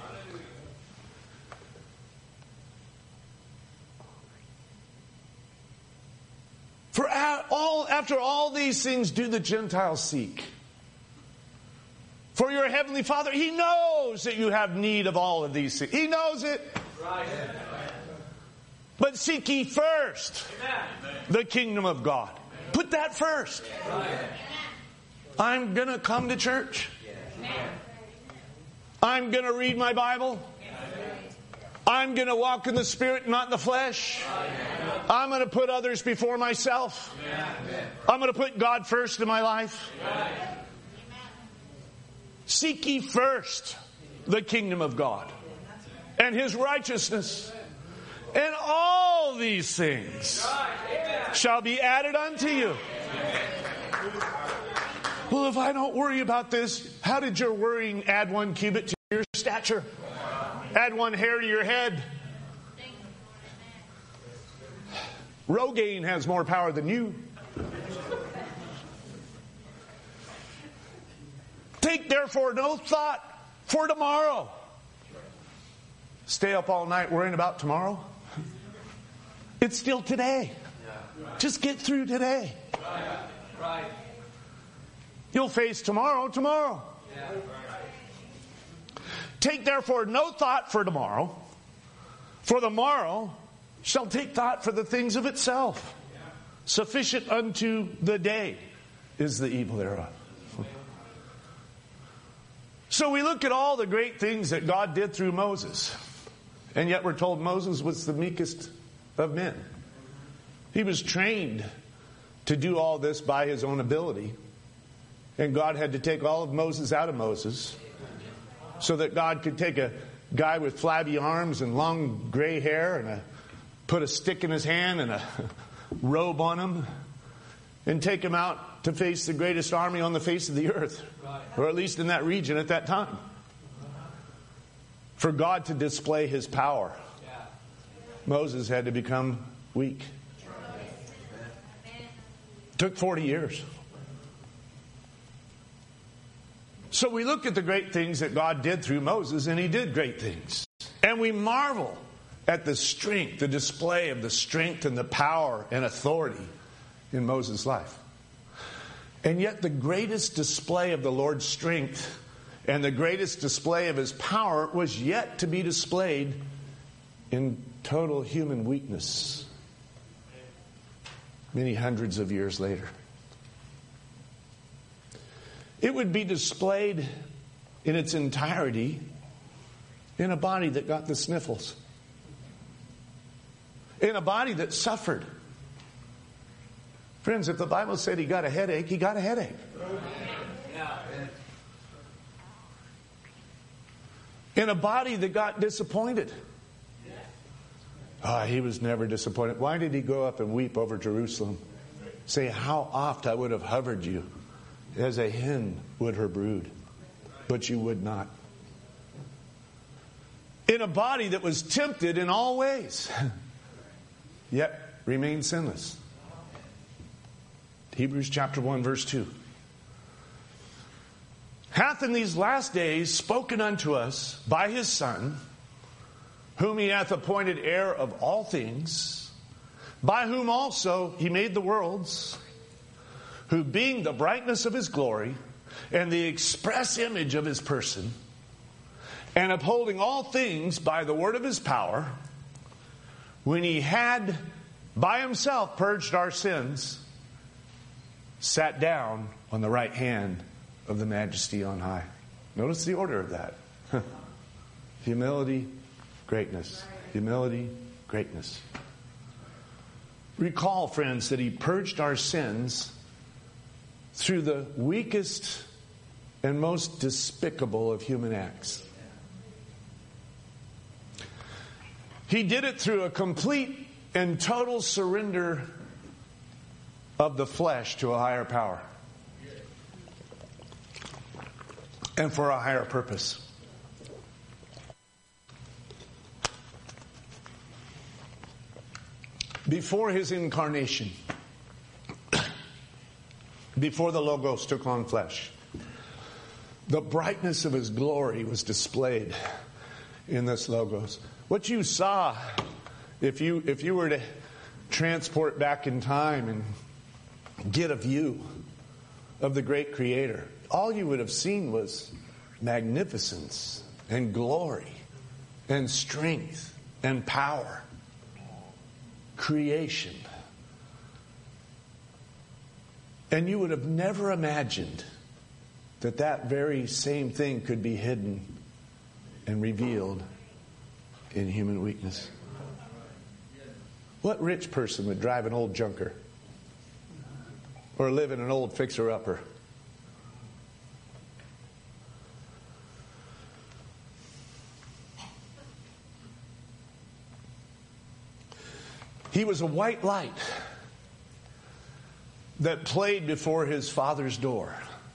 A: For after all these things do the Gentiles seek. For your heavenly Father, He knows that you have need of all of these things. He knows it. Right. But seek ye first the kingdom of God. Put that first. I'm going to come to church. I'm going to read my Bible. I'm going to walk in the Spirit, not in the flesh. I'm going to put others before myself. I'm going to put God first in my life. Seek ye first the kingdom of God and His righteousness, and all these things shall be added unto you. Well, if I don't worry about this, how did your worrying add 1 cubit to your stature? Add 1 hair to your head? Rogaine has more power than you. Take therefore no thought for tomorrow. Stay up all night worrying about tomorrow? It's still today. Just get through today. You'll face tomorrow. Take therefore no thought for tomorrow, for the morrow shall take thought for the things of itself. Sufficient unto the day is the evil thereof. So we look at all the great things that God did through Moses. And yet we're told Moses was the meekest of men. He was trained to do all this by his own ability. And God had to take all of Moses out of Moses so that God could take a guy with flabby arms and long gray hair and put a stick in his hand and a robe on him and take him out to face the greatest army on the face of the earth, or at least in that region at that time. For God to display his power, Moses had to become weak. Took 40 years. So we look at the great things that God did through Moses, and he did great things. And we marvel at the strength, the display of the strength and the power and authority in Moses' life. And yet the greatest display of the Lord's strength and the greatest display of his power was yet to be displayed in total human weakness many hundreds of years later. It would be displayed in its entirety in a body that got the sniffles, in a body that suffered. Friends, if the Bible said he got a headache, he got a headache. In a body that got disappointed. He was never disappointed. Why did he go up and weep over Jerusalem? Say, how oft I would have hovered you as a hen would her brood, but you would not. In a body that was tempted in all ways, yet remained sinless. Hebrews chapter 1 verse 2. Hath in these last days spoken unto us by his Son, whom he hath appointed heir of all things, by whom also he made the worlds, who being the brightness of his glory and the express image of his person, and upholding all things by the word of his power, when he had by himself purged our sins, sat down on the right hand of the Majesty on high. Notice the order of that. Humility, greatness. Humility, greatness. Recall, friends, that he purged our sins through the weakest and most despicable of human acts. He did it through a complete and total surrender of the flesh to a higher power and for a higher purpose. Before his incarnation, before the Logos took on flesh, the brightness of his glory was displayed in this Logos. What you saw, if you were to transport back in time and get a view of the great Creator, all you would have seen was magnificence and glory and strength and power. Creation. And you would have never imagined that that very same thing could be hidden and revealed in human weakness. What rich person would drive an old junker or live in an old fixer-upper? He was a white light that played before his Father's door.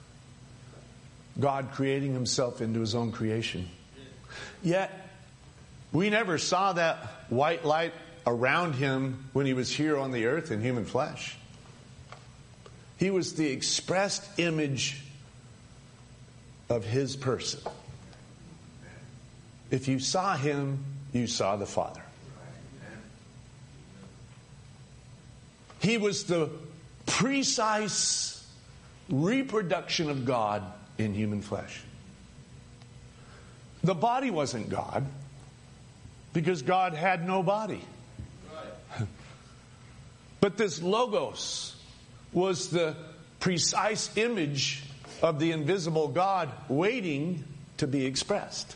A: God creating himself into his own creation. Yet, we never saw that white light around him when he was here on the earth in human flesh. He was the expressed image of his person. If you saw him, you saw the Father. He was the precise reproduction of God in human flesh. The body wasn't God, because God had no body. But this Logos was the precise image of the invisible God waiting to be expressed.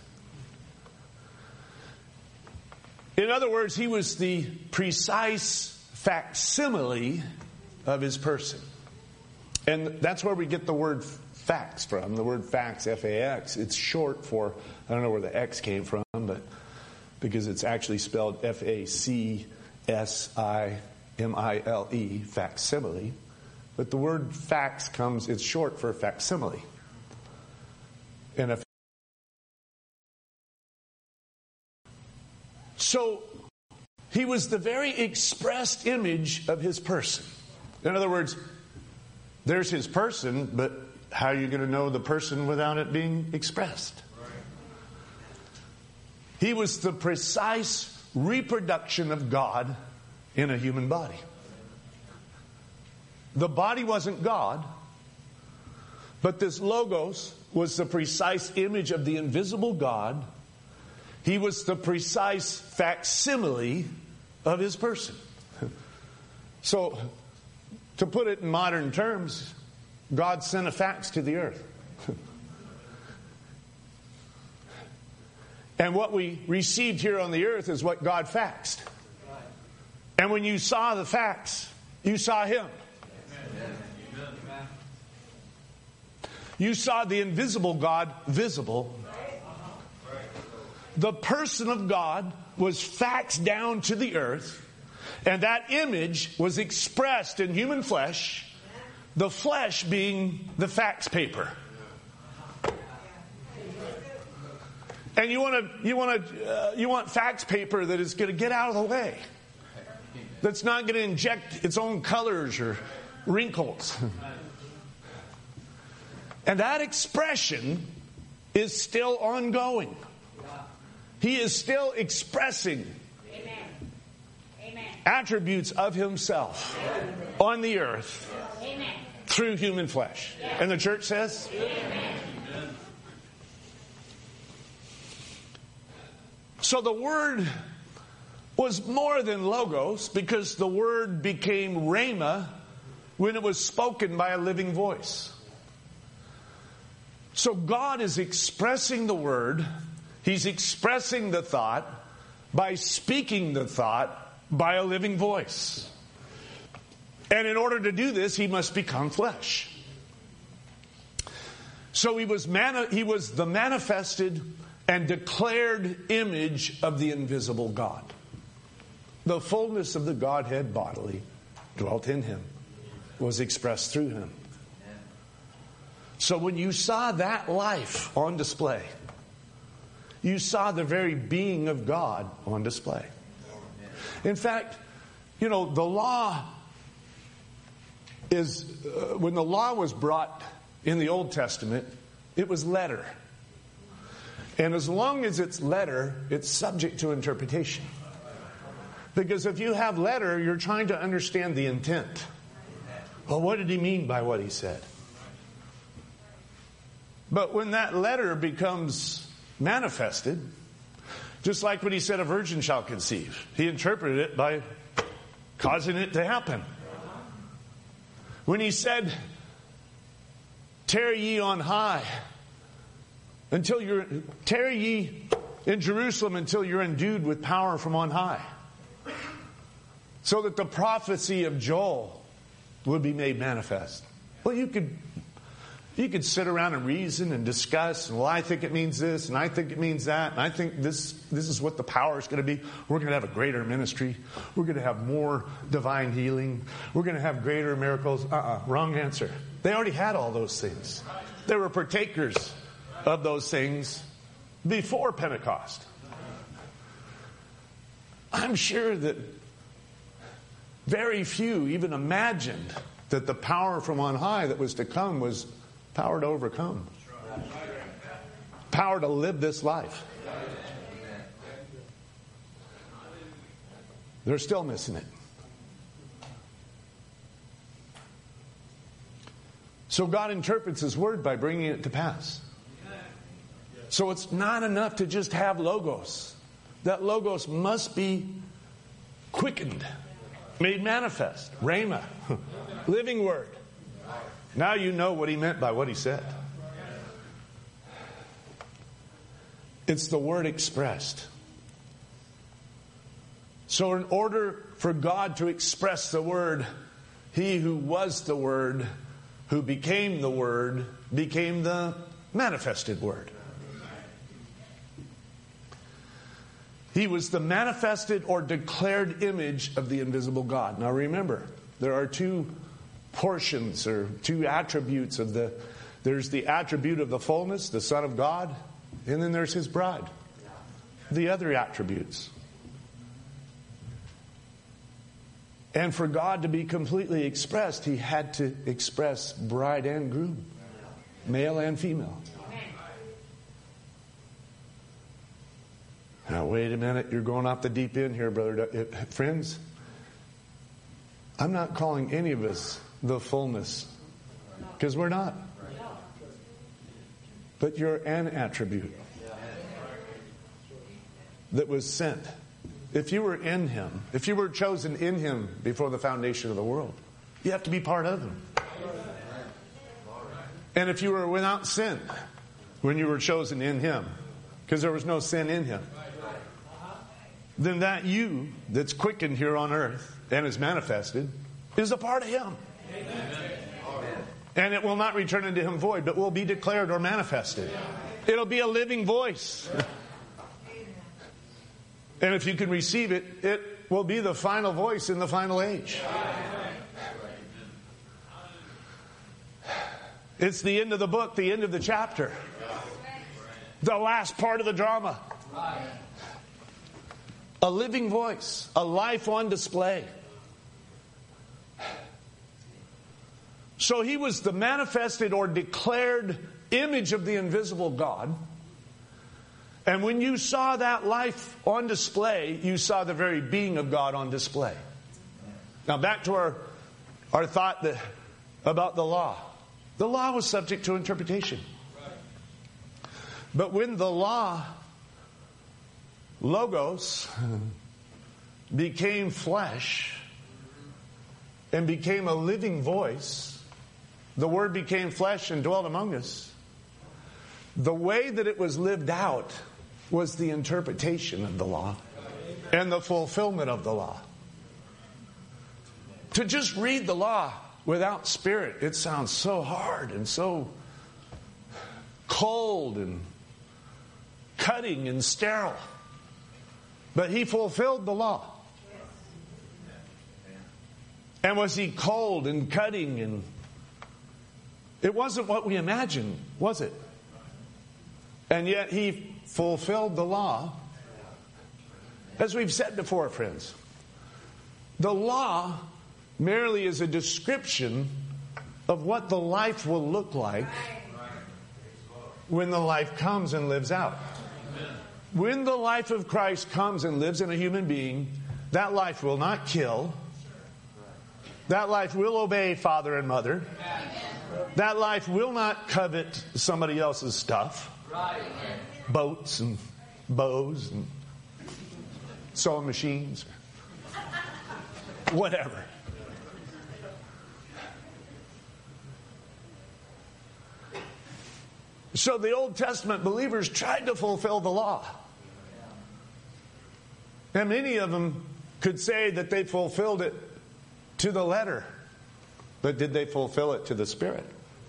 A: In other words, he was the precise facsimile of his person. And that's where we get the word facts from. The word facts, F-A-X. It's short for, I don't know where the X came from, but because it's actually spelled F-A-C-S-I-M-I-L-E, facsimile. But the word facts comes, it's short for facsimile. And so he was the very expressed image of his person. In other words, there's his person, but how are you going to know the person without it being expressed? He was the precise reproduction of God in a human body. The body wasn't God, but this Logos was the precise image of the invisible God. He was the precise facsimile of his person. So, to put it in modern terms, God sent a fax to the earth. And what we received here on the earth is what God faxed. And when you saw the fax, you saw Him. You saw the invisible God visible. The person of God was faxed down to the earth, and that image was expressed in human flesh, the flesh being the fax paper. And you want fax paper that is going to get out of the way, that's not going to inject its own colors or wrinkles. And that expression is still ongoing. He is still expressing attributes of himself on the earth through human flesh. And the church says? So the Word was more than Logos, because the Word became Rhema when it was spoken by a living voice. So God is expressing the Word. He's expressing the thought by speaking the thought by a living voice. And in order to do this, He must become flesh. So He was the manifested and declared image of the invisible God. The fullness of the Godhead bodily dwelt in Him, was expressed through Him. So when you saw that life on display, you saw the very being of God on display. In fact, the law is, when the law was brought in the Old Testament, it was letter. And as long as it's letter, it's subject to interpretation. Because if you have letter, you're trying to understand the intent. Well, what did he mean by what he said? But when that letter becomes manifested, just like when he said a virgin shall conceive, he interpreted it by causing it to happen. When he said, tarry ye on high, tarry ye in Jerusalem until you're endued with power from on high, so that the prophecy of Joel would be made manifest. Well, you could sit around and reason and discuss, and I think it means this, and I think it means that, and I think this is what the power is going to be. We're going to have a greater ministry. We're going to have more divine healing. We're going to have greater miracles. Wrong answer. They already had all those things. They were partakers of those things before Pentecost. I'm sure that very few even imagined that the power from on high that was to come was power to overcome. Power to live this life. They're still missing it. So God interprets His Word by bringing it to pass. So it's not enough to just have Logos. That Logos must be quickened Made manifest. Rhema. Living word. Now you know what he meant by what he said. It's the word expressed. So in order for God to express the word, he who was the word, who became the word, became the manifested word. He was the manifested or declared image of the invisible God. Now remember, there are two portions or two attributes of there's the attribute of the fullness, the Son of God, and then there's his bride. The other attributes. And for God to be completely expressed, he had to express bride and groom, male and female. Now, wait a minute. You're going off the deep end here, brother. Friends, I'm not calling any of us the fullness, because we're not. But you're an attribute that was sent. If you were in him, if you were chosen in him before the foundation of the world, you have to be part of him. And if you were without sin when you were chosen in him, because there was no sin in him, then that you that's quickened here on earth and is manifested is a part of him. Amen. And it will not return unto him void, but will be declared or manifested. It'll be a living voice. And if you can receive it, it will be the final voice in the final age. It's the end of the book, the end of the chapter. The last part of the drama. A living voice, a life on display. So he was the manifested or declared image of the invisible God. And when you saw that life on display, you saw the very being of God on display. Now back to our thought about the law. The law was subject to interpretation. But when the law, Logos, became flesh and became a living voice, the Word became flesh and dwelt among us. The way that it was lived out was the interpretation of the law and the fulfillment of the law. To just read the law without spirit, it sounds so hard and so cold and cutting and sterile. But he fulfilled the law. And was he cold and cutting? And it wasn't what we imagined, was it? And yet he fulfilled the law. As we've said before, friends, the law merely is a description of what the life will look like when the life comes and lives out. When the life of Christ comes and lives in a human being, that life will not kill. That life will obey father and mother. That life will not covet somebody else's stuff. Boats and bows and sewing machines. Whatever. So the Old Testament believers tried to fulfill the law. And many of them could say that they fulfilled it to the letter. But did they fulfill it to the Spirit?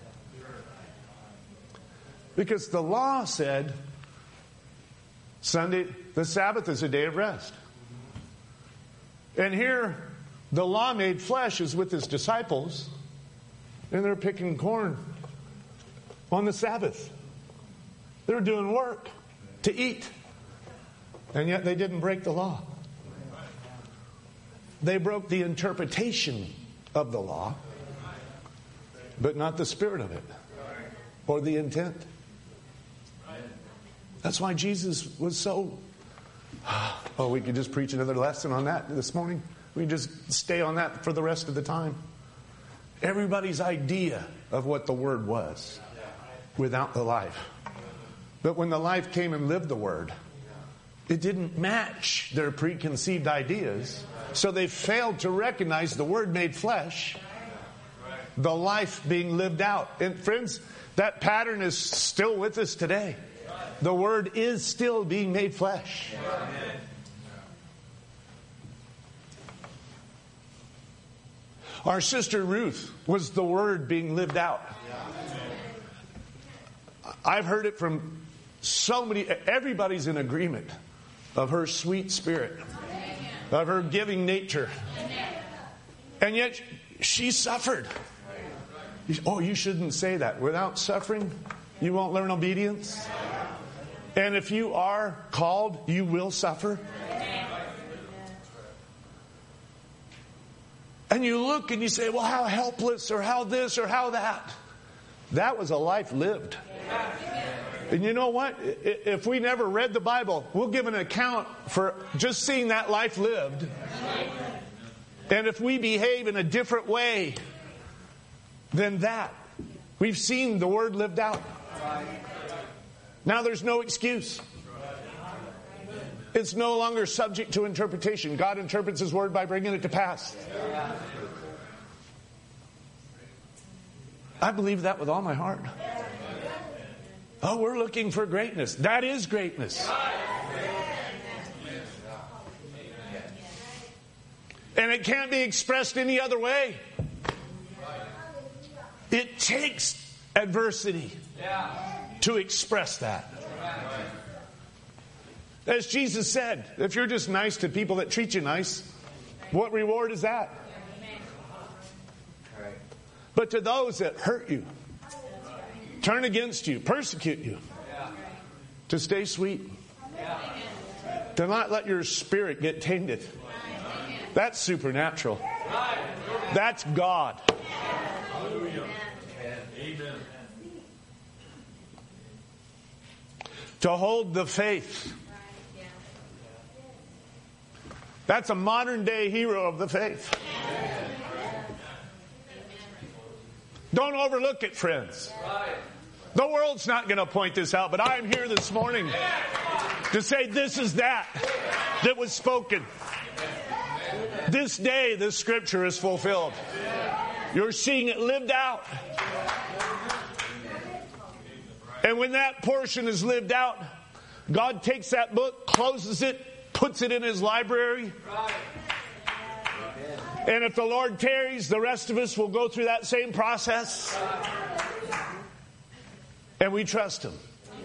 A: Because the law said Sunday, the Sabbath is a day of rest. And here, the law made flesh is with his disciples, and they're picking corn on the Sabbath. They're doing work to eat. And yet they didn't break the law. They broke the interpretation of the law, but not the spirit of it or the intent. That's why Jesus was so... Oh, we could just preach another lesson on that this morning. We can just stay on that for the rest of the time. Everybody's idea of what the Word was without the life. But when the life came and lived the Word, It didn't match their preconceived ideas. So they failed to recognize the Word made flesh, the life being lived out. And friends, that pattern is still with us today. The Word is still being made flesh. Our sister Ruth was the Word being lived out. I've heard it from so many, everybody's in agreement of her sweet spirit, of her giving nature. And yet she suffered. Oh, you shouldn't say that. Without suffering, you won't learn obedience. And if you are called, you will suffer. And you look and you say, well, how helpless, or how this, or how that. That was a life lived. And you know what? If we never read the Bible, we'll give an account for just seeing that life lived. And if we behave in a different way than that, we've seen the Word lived out. Now there's no excuse. It's no longer subject to interpretation. God interprets His Word by bringing it to pass. I believe that with all my heart. Oh, we're looking for greatness. That is greatness. And it can't be expressed any other way. It takes adversity to express that. As Jesus said, if you're just nice to people that treat you nice, what reward is that? But to those that hurt you, turn against you, persecute you, to stay sweet, to not let your spirit get tainted. That's supernatural. That's God. To hold the faith. That's a modern day hero of the faith. Don't overlook it, friends. The world's not going to point this out, but I'm here this morning to say this is that was spoken. This day, this scripture is fulfilled. You're seeing it lived out. And when that portion is lived out, God takes that book, closes it, puts it in His library. And if the Lord tarries, the rest of us will go through that same process. And we trust Him.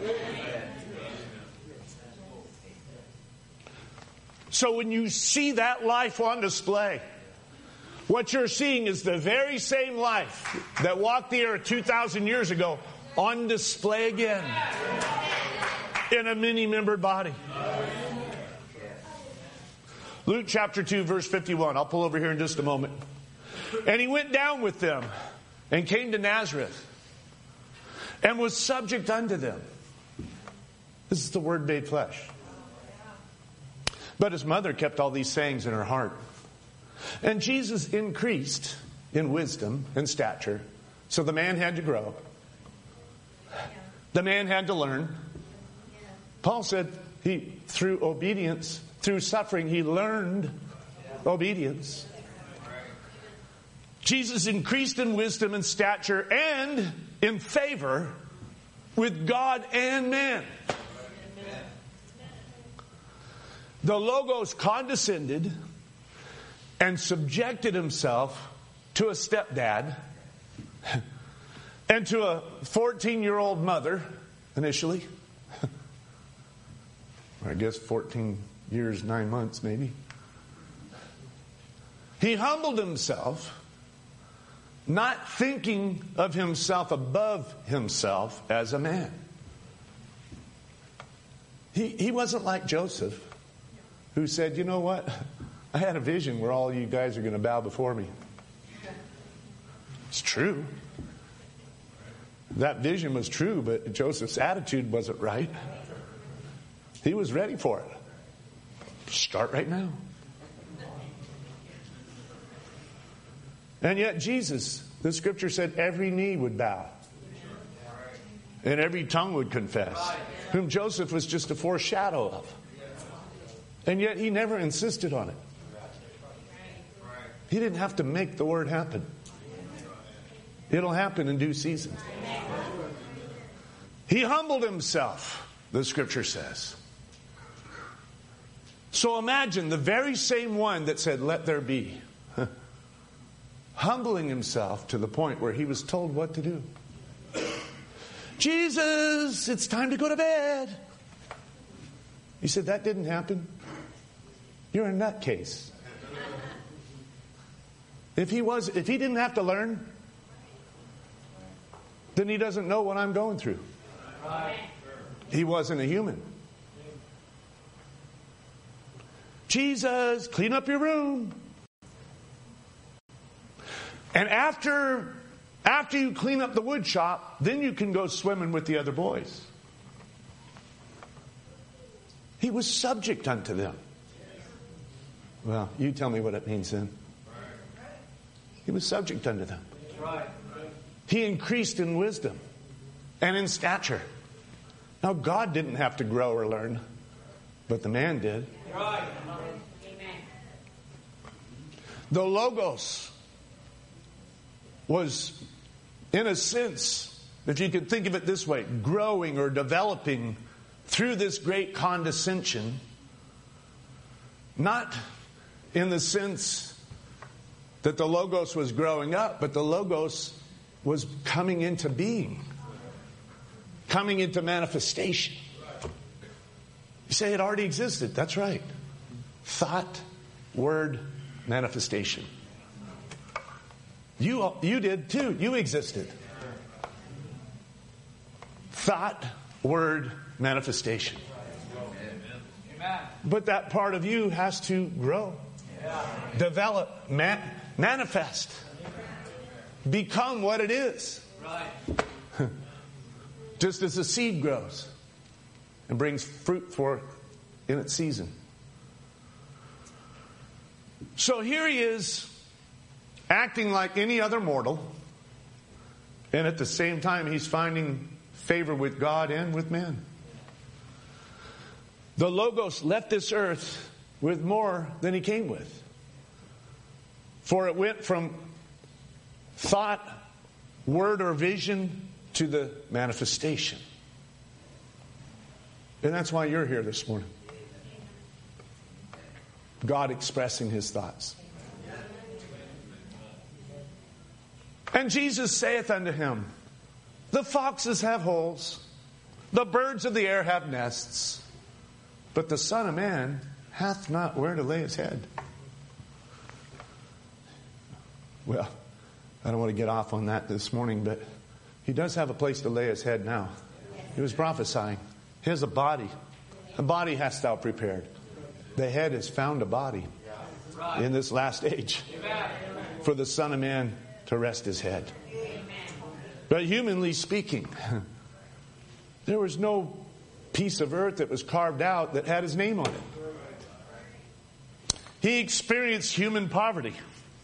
A: So when you see that life on display, what you're seeing is the very same life that walked the earth 2,000 years ago on display again in a many-membered body. Luke chapter 2, verse 51. I'll pull over here in just a moment. And He went down with them and came to Nazareth and was subject unto them. This is the Word made flesh. But His mother kept all these sayings in her heart. And Jesus increased in wisdom and stature. So the man had to grow. The man had to learn. Paul said through obedience, through suffering, he learned obedience. Jesus increased in wisdom and stature and in favor with God and man. The Logos condescended and subjected Himself to a stepdad and to a 14-year-old mother initially. I guess 14 years, 9 months maybe. He humbled Himself, not thinking of Himself above Himself as a man. He wasn't like Joseph, who said, you know what? I had a vision where all you guys are going to bow before me. It's true. That vision was true, but Joseph's attitude wasn't right. He was ready for it. Start right now. And yet Jesus, the scripture said every knee would bow. And every tongue would confess. Whom Joseph was just a foreshadow of. And yet he never insisted on it. He didn't have to make the word happen. It'll happen in due season. He humbled himself, the scripture says. So imagine the very same one that said, "Let there be," humbling himself to the point where he was told what to do. "Jesus, it's time to go to bed." He said, "That didn't happen. You're a nutcase." If he didn't have to learn, then he doesn't know what I'm going through. He wasn't a human. "Jesus, clean up your room. And after you clean up the wood shop, then you can go swimming with the other boys." He was subject unto them. Well, you tell me what it means then. He was subject unto them. He increased in wisdom and in stature. Now, God didn't have to grow or learn, but the man did. The Logos was, in a sense, if you could think of it this way, growing or developing through this great condescension, not in the sense that the Logos was growing up, but the Logos was coming into being, coming into manifestation. You say it already existed. That's right. Thought, word, manifestation. You did too. You existed. Thought, word, manifestation. But that part of you has to grow, develop, manifest, become what it is. Just as a seed grows and brings fruit forth in its season. So here he is, acting like any other mortal, and at the same time he's finding favor with God and with men. The Logos left this earth with more than he came with. For it went from thought, word, or vision to the manifestation. And that's why you're here this morning. God expressing his thoughts. "And Jesus saith unto him, The foxes have holes, the birds of the air have nests, but the Son of Man hath not where to lay his head." Well, I don't want to get off on that this morning, but he does have a place to lay his head now. He was prophesying. He has a body. A body hast thou prepared. The head has found a body in this last age for the Son of Man to rest his head. But humanly speaking, there was no piece of earth that was carved out that had his name on it. He experienced human poverty.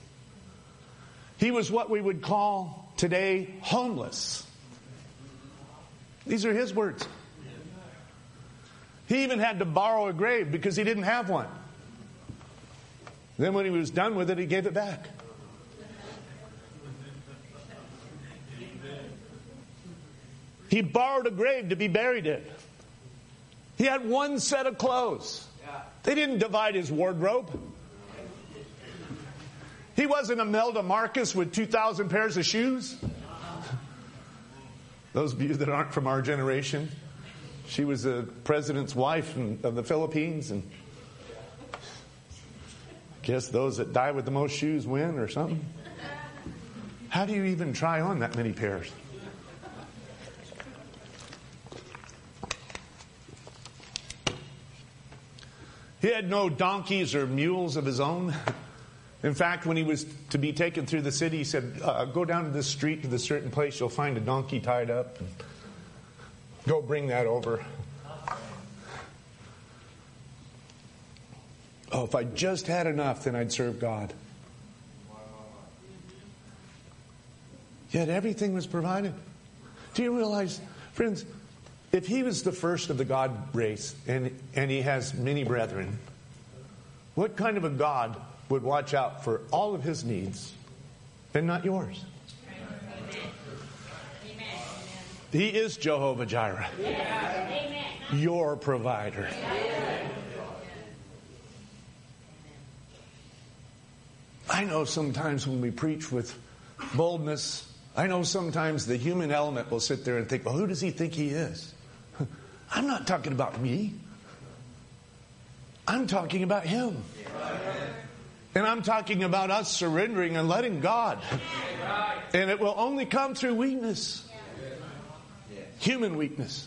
A: He was what we would call today homeless. These are his words. He even had to borrow a grave because he didn't have one. Then when he was done with it, he gave it back. He borrowed a grave to be buried in. He had one set of clothes. They didn't divide his wardrobe. He wasn't Imelda Marcos with 2,000 pairs of shoes. Those of you that aren't from our generation, she was the president's wife of the Philippines, and I guess those that die with the most shoes win or something. How do you even try on that many pairs? He had no donkeys or mules of his own. In fact, when he was to be taken through the city, he said, go down to this street to this certain place. You'll find a donkey tied up. And go bring that over. Oh, if I just had enough, then I'd serve God. Yet everything was provided. Do you realize, friends, if he was the first of the God race, and he has many brethren, What kind of a God would watch out for all of his needs and not yours? He is Jehovah Jireh, your provider. I know sometimes when we preach with boldness, I know sometimes the human element will sit there and think, well, who does he think he is? I'm not talking about me. I'm talking about him. And I'm talking about us surrendering and letting God. And it will only come through weakness. Human weakness.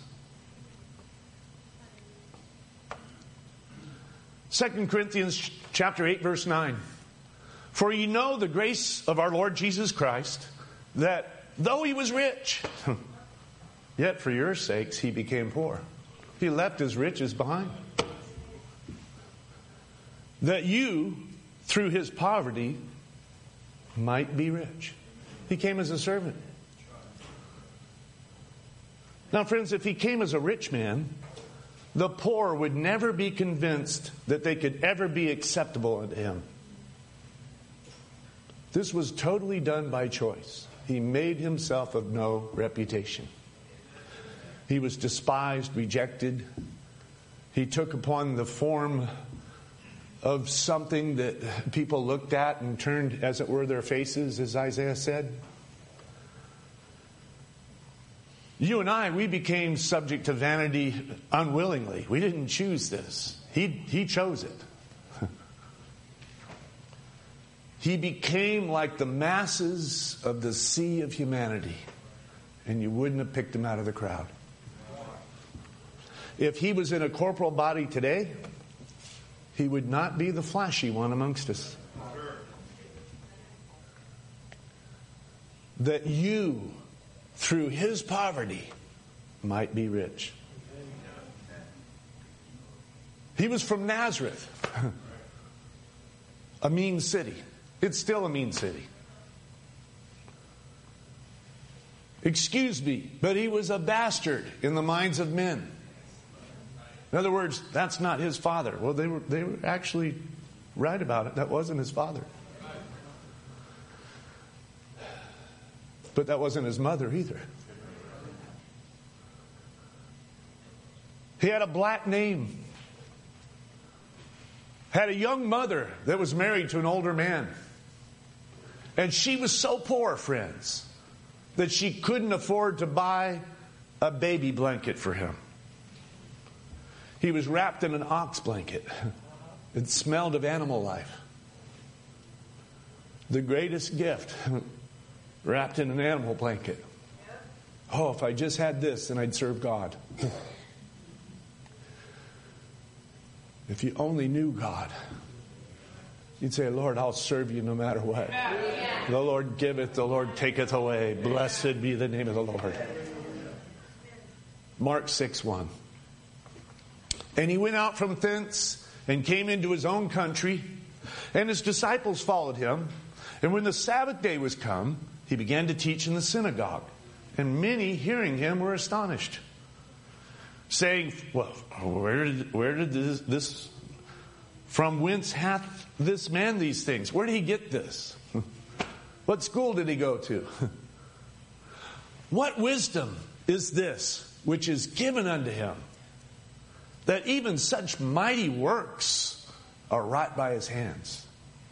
A: 2 Corinthians chapter 8, verse 9. For ye know the grace of our Lord Jesus Christ, that though he was rich, yet for your sakes he became poor. He left his riches behind. That you, through his poverty, might be rich. He came as a servant. Now, friends, if he came as a rich man, the poor would never be convinced that they could ever be acceptable unto him. This was totally done by choice. He made himself of no reputation. He was despised, rejected. He took upon the form of something that people looked at and turned, as it were, their faces, as Isaiah said. You and I, we became subject to vanity unwillingly. We didn't choose this. He chose it. He became like the masses of the sea of humanity, and you wouldn't have picked him out of the crowd. If he was in a corporal body today, he would not be the flashy one amongst us. That you, through his poverty, might be rich. He was from Nazareth, a mean city. It's still a mean city. Excuse me, but he was a bastard in the minds of men. In other words, that's not his father. Well, they were actually right about it. That wasn't his father. But that wasn't his mother either. He had a black name. Had a young mother that was married to an older man. And she was so poor, friends, that she couldn't afford to buy a baby blanket for him. He was wrapped in an ox blanket. It smelled of animal life. The greatest gift, wrapped in an animal blanket. Oh, if I just had this, then I'd serve God. If you only knew God, you'd say, Lord, I'll serve you no matter what. The Lord giveth, the Lord taketh away. Blessed be the name of the Lord. Mark 6:1. And he went out from thence and came into his own country, and his disciples followed him. And when the Sabbath day was come, he began to teach in the synagogue. And many, hearing him, were astonished, saying, well, where did this from whence hath this man these things? Where did he get this? What school did he go to? What wisdom is this which is given unto him, that even such mighty works are wrought by his hands?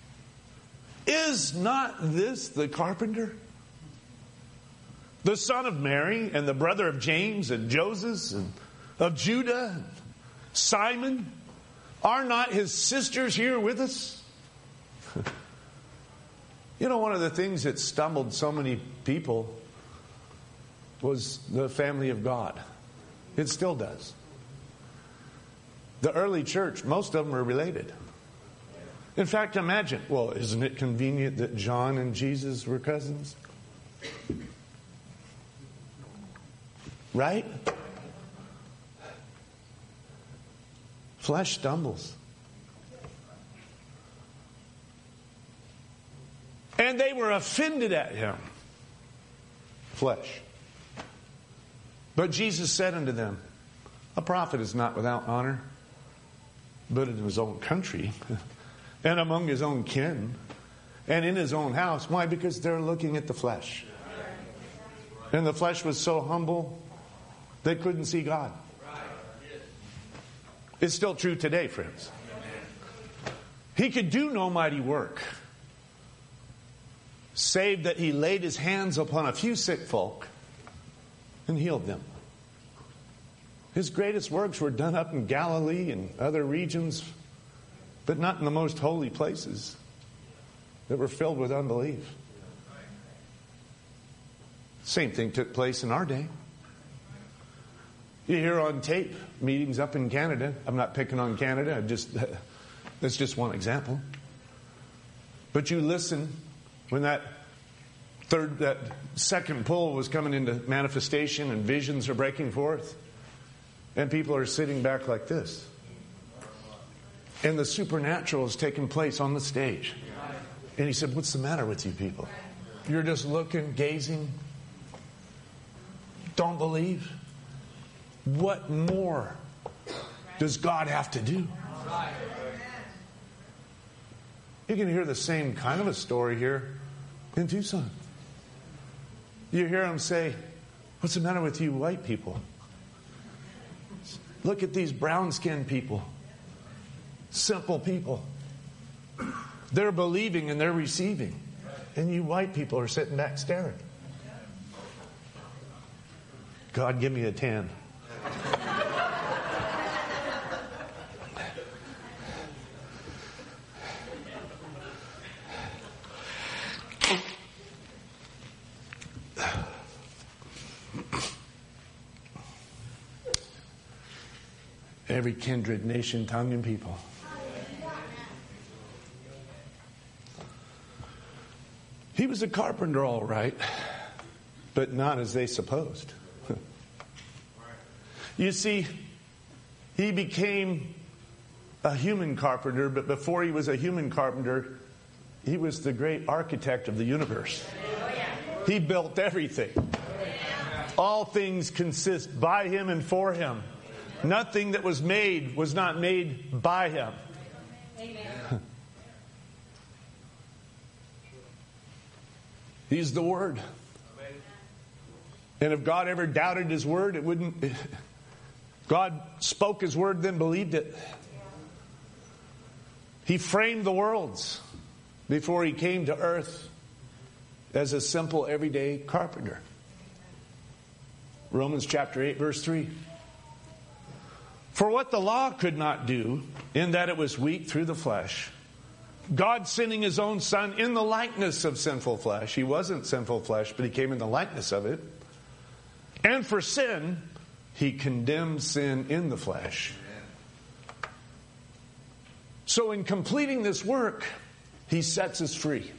A: Is not this the carpenter, the son of Mary, and the brother of James and Joseph, and of Judah, and Simon? Are not his sisters here with us? You know, one of the things that stumbled so many people was the family of God. It still does. The early church, most of them are related. In fact, imagine, well, isn't it convenient that John and Jesus were cousins? Right? Flesh stumbles. And they were offended at him. Flesh. But Jesus said unto them, a prophet is not without honor, but in his own country and among his own kin and in his own house. Why? Because they're looking at the flesh. And the flesh was so humble, they couldn't see God. It's still true today, friends. He could do no mighty work, save that he laid his hands upon a few sick folk and healed them. His greatest works were done up in Galilee and other regions, but not in the most holy places that were filled with unbelief. Same thing took place in our day. You hear on tape meetings up in Canada. I'm not picking on Canada. That's just one example. But you listen when that second pull was coming into manifestation and visions are breaking forth, and people are sitting back like this, and the supernatural is taking place on the stage. And he said, "What's the matter with you people? You're just looking, gazing, don't believe? What more does God have to do?" You can hear the same kind of a story here in Tucson. You hear them say, "What's the matter with you white people? Look at these brown-skinned people, simple people. They're believing and they're receiving. And you white people are sitting back staring. God, give me a tan." Every kindred, nation, tongue, and people. He was a carpenter, all right, but not as they supposed. You see, he became a human carpenter, but before he was a human carpenter, he was the great architect of the universe. He built everything. All things consist by him and for him. Nothing that was made was not made by him. Amen. He's the Word. And if God ever doubted His Word, it wouldn't. God spoke His Word, then believed it. He framed the worlds before He came to earth as a simple, everyday carpenter. Romans chapter 8, verse 3. For what the law could not do, in that it was weak through the flesh, God sending His own Son in the likeness of sinful flesh. He wasn't sinful flesh, but He came in the likeness of it. And for sin, He condemned sin in the flesh. So in completing this work, He sets us free.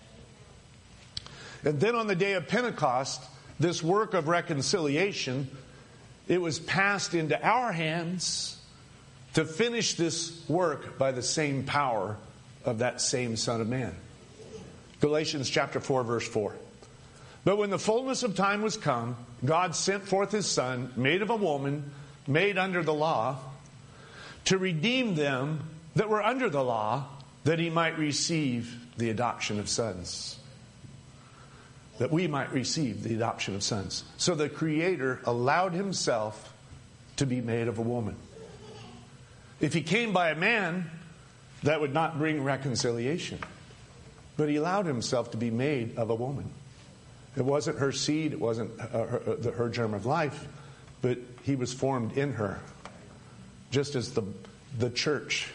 A: And then on the day of Pentecost, this work of reconciliation, it was passed into our hands to finish this work by the same power of that same Son of Man. Galatians chapter 4, verse 4. But when the fullness of time was come, God sent forth His Son, made of a woman, made under the law, to redeem them that were under the law, that He might receive the adoption of sons. That we might receive the adoption of sons. So the Creator allowed Himself to be made of a woman. If He came by a man, that would not bring reconciliation. But He allowed Himself to be made of a woman. It wasn't her seed, it wasn't her germ of life, but He was formed in her. Just as the church.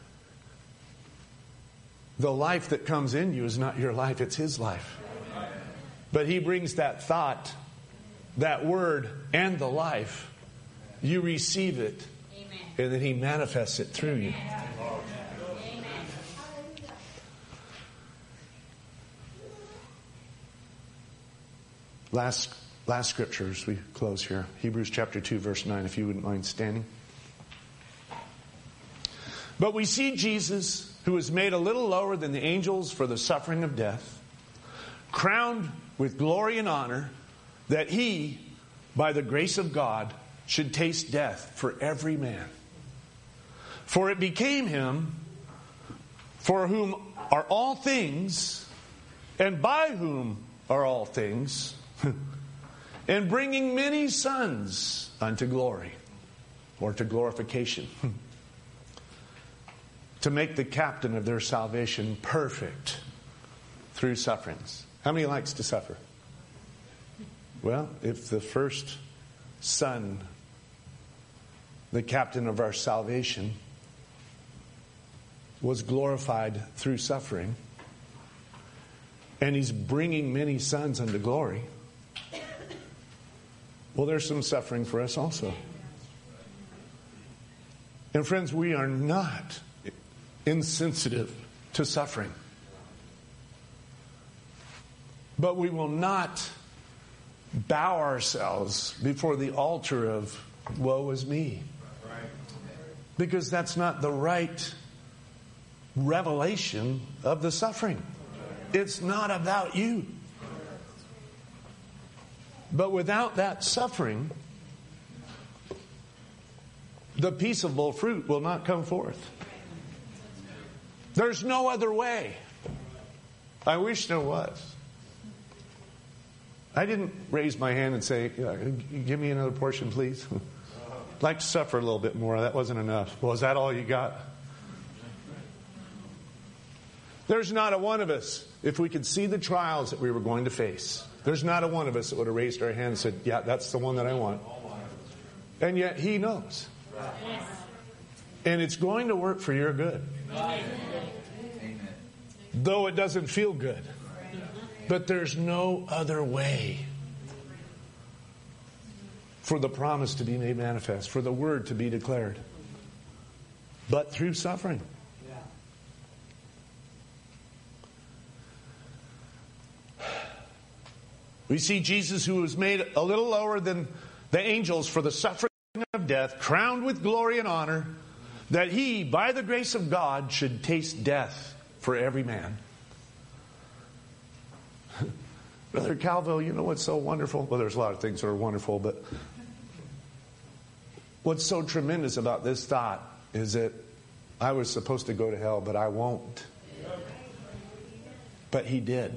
A: The life that comes in you is not your life, it's His life. But He brings that thought, that word, and the life. You receive it. Amen. And then He manifests it through you. Amen. Last scripture as we close here. Hebrews chapter 2, verse 9, if you wouldn't mind standing. But we see Jesus, who was made a little lower than the angels for the suffering of death, crowned with glory and honor, that He, by the grace of God, should taste death for every man. For it became Him, for whom are all things, and by whom are all things, and bringing many sons unto glory, or to glorification, to make the captain of their salvation perfect through sufferings. How many likes to suffer? Well, if the first son, the captain of our salvation, was glorified through suffering, and he's bringing many sons unto glory, well, there's some suffering for us also. And friends, we are not insensitive to suffering. But we will not bow ourselves before the altar of woe is me. Because that's not the right revelation of the suffering. It's not about you. But without that suffering, the peaceable fruit will not come forth. There's no other way. I wish there was. I didn't raise my hand and say, give me another portion, please. I'd like to suffer a little bit more. That wasn't enough. Well, is that all you got? There's not a one of us, if we could see the trials that we were going to face, there's not a one of us that would have raised our hand and said, yeah, that's the one that I want. And yet He knows. And it's going to work for your good. Though it doesn't feel good. But there's no other way for the promise to be made manifest, for the word to be declared, but through suffering. We see Jesus, who was made a little lower than the angels for the suffering of death, crowned with glory and honor, that He, by the grace of God, should taste death for every man. Brother Calvo, you know what's so wonderful? Well, there's a lot of things that are wonderful, but what's so tremendous about this thought is that I was supposed to go to hell, but I won't. But He did.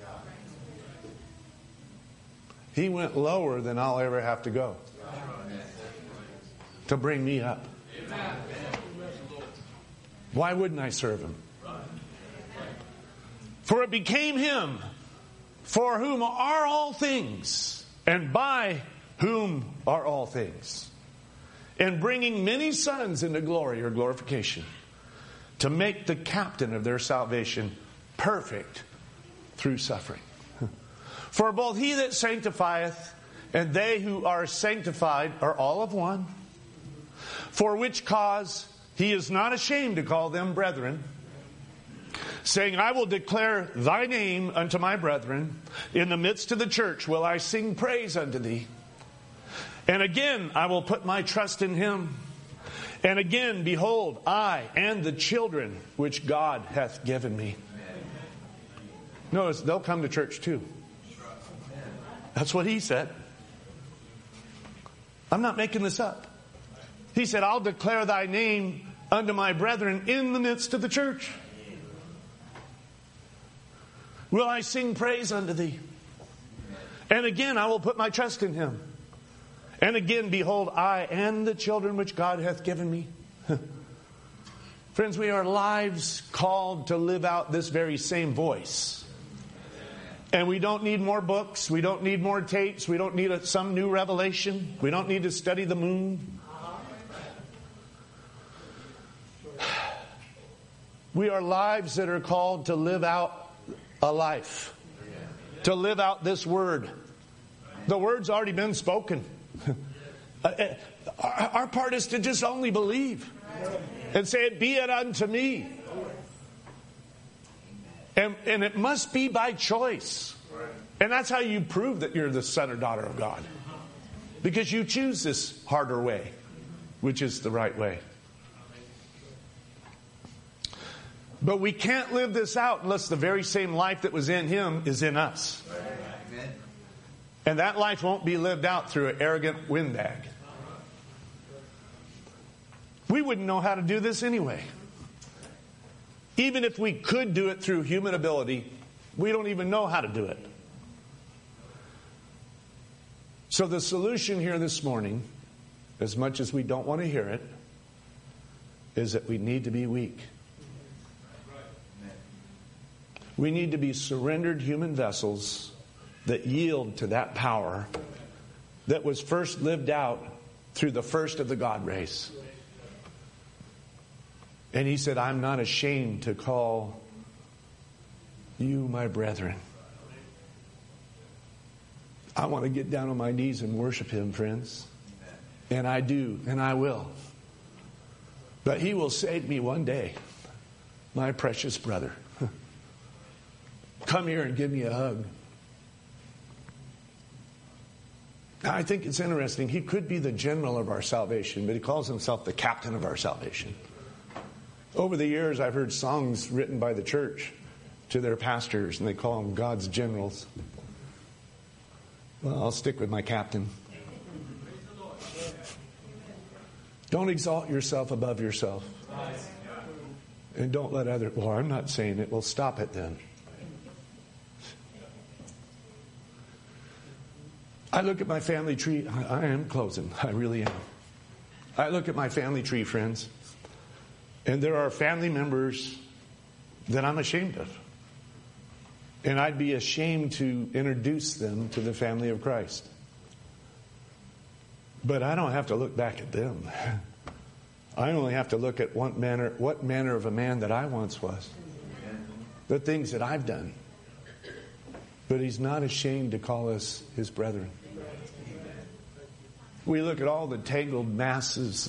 A: He went lower than I'll ever have to go to bring me up. Why wouldn't I serve Him? For it became Him, for whom are all things, and by whom are all things, and bringing many sons into glory or glorification, to make the captain of their salvation perfect through suffering. For both He that sanctifieth and they who are sanctified are all of one, for which cause He is not ashamed to call them brethren, saying, I will declare Thy name unto my brethren. In the midst of the church will I sing praise unto Thee. And again I will put my trust in Him. And again, behold, I and the children which God hath given me. Notice, they'll come to church too. That's what He said. I'm not making this up. He said, I'll declare Thy name unto my brethren in the midst of the church. Will I sing praise unto Thee? And again, I will put my trust in Him. And again, behold, I and the children which God hath given me. Friends, we are lives called to live out this very same voice. And we don't need more books. We don't need more tapes. We don't need some new revelation. We don't need to study the moon. We are lives that are called to live out a life. To live out this word. The word's already been spoken. Our part is to just only believe. And say, it be it unto me. And it must be by choice. And that's how you prove that you're the son or daughter of God. Because you choose this harder way, which is the right way. But we can't live this out unless the very same life that was in Him is in us. And that life won't be lived out through an arrogant windbag. We wouldn't know how to do this anyway. Even if we could do it through human ability, we don't even know how to do it. So the solution here this morning, as much as we don't want to hear it, is that we need to be weak. We need to be surrendered human vessels that yield to that power that was first lived out through the first of the God race. And he said, I'm not ashamed to call you my brethren. I want to get down on my knees and worship him, friends. And I do, and I will. But he will save me one day, my precious brother. Come here and give me a hug. Now, I think it's interesting. He could be the general of our salvation, but he calls himself the captain of our salvation. Over the years, I've heard songs written by the church to their pastors, and they call them God's generals. Well, I'll stick with my captain. Don't exalt yourself above yourself. And don't let others... Well, I'm not saying it. Well, stop it then. I look at my family tree. I am closing. I really am. I look at my family tree, friends. And there are family members that I'm ashamed of. And I'd be ashamed to introduce them to the family of Christ. But I don't have to look back at them. I only have to look at what manner of a man that I once was. The things that I've done. But he's not ashamed to call us his brethren. We look at all the tangled messes,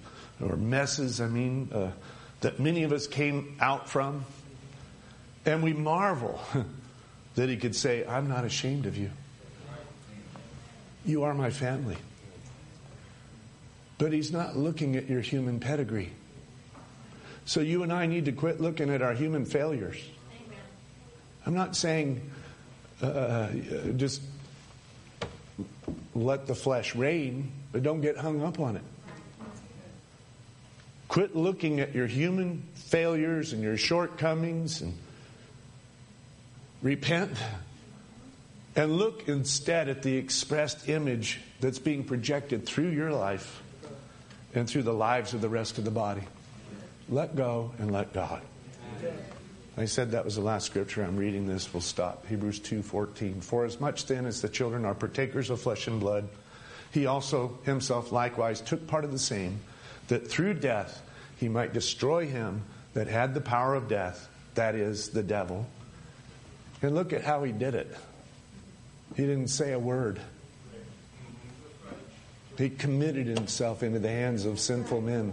A: that many of us came out from. And we marvel that he could say, I'm not ashamed of you. You are my family. But he's not looking at your human pedigree. So you and I need to quit looking at our human failures. Amen. I'm not saying just let the flesh reign, but don't get hung up on it. Quit looking at your human failures and your shortcomings and repent. And look instead at the expressed image that's being projected through your life and through the lives of the rest of the body. Let go and let God. I said that was the last scripture. I'm reading this. We'll stop. Hebrews 2:14. For as much then as the children are partakers of flesh and blood, he also himself likewise took part of the same, that through death he might destroy him that had the power of death, that is, the devil. And look at how he did it. He didn't say a word. He committed himself into the hands of sinful men.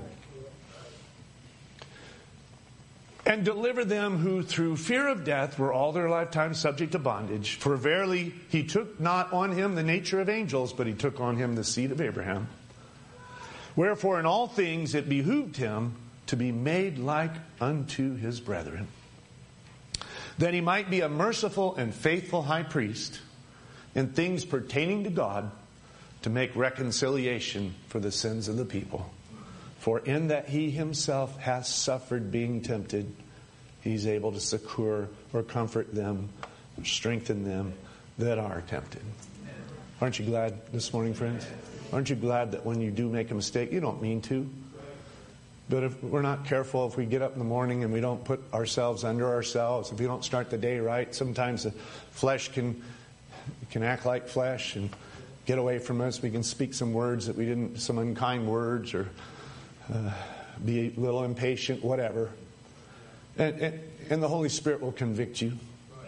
A: And deliver them who through fear of death were all their lifetime subject to bondage. For verily he took not on him the nature of angels, but he took on him the seed of Abraham. Wherefore in all things it behooved him to be made like unto his brethren, that he might be a merciful and faithful high priest in things pertaining to God, to make reconciliation for the sins of the people. For in that he himself hath suffered being tempted, he's able to succor or comfort them, or strengthen them that are tempted. Aren't you glad this morning, friends? Aren't you glad that when you do make a mistake, you don't mean to? But if we're not careful, if we get up in the morning and we don't put ourselves under ourselves, if we don't start the day right, sometimes the flesh can act like flesh and get away from us. We can speak some words that we didn't, some unkind words, or be a little impatient, whatever. And the Holy Spirit will convict you.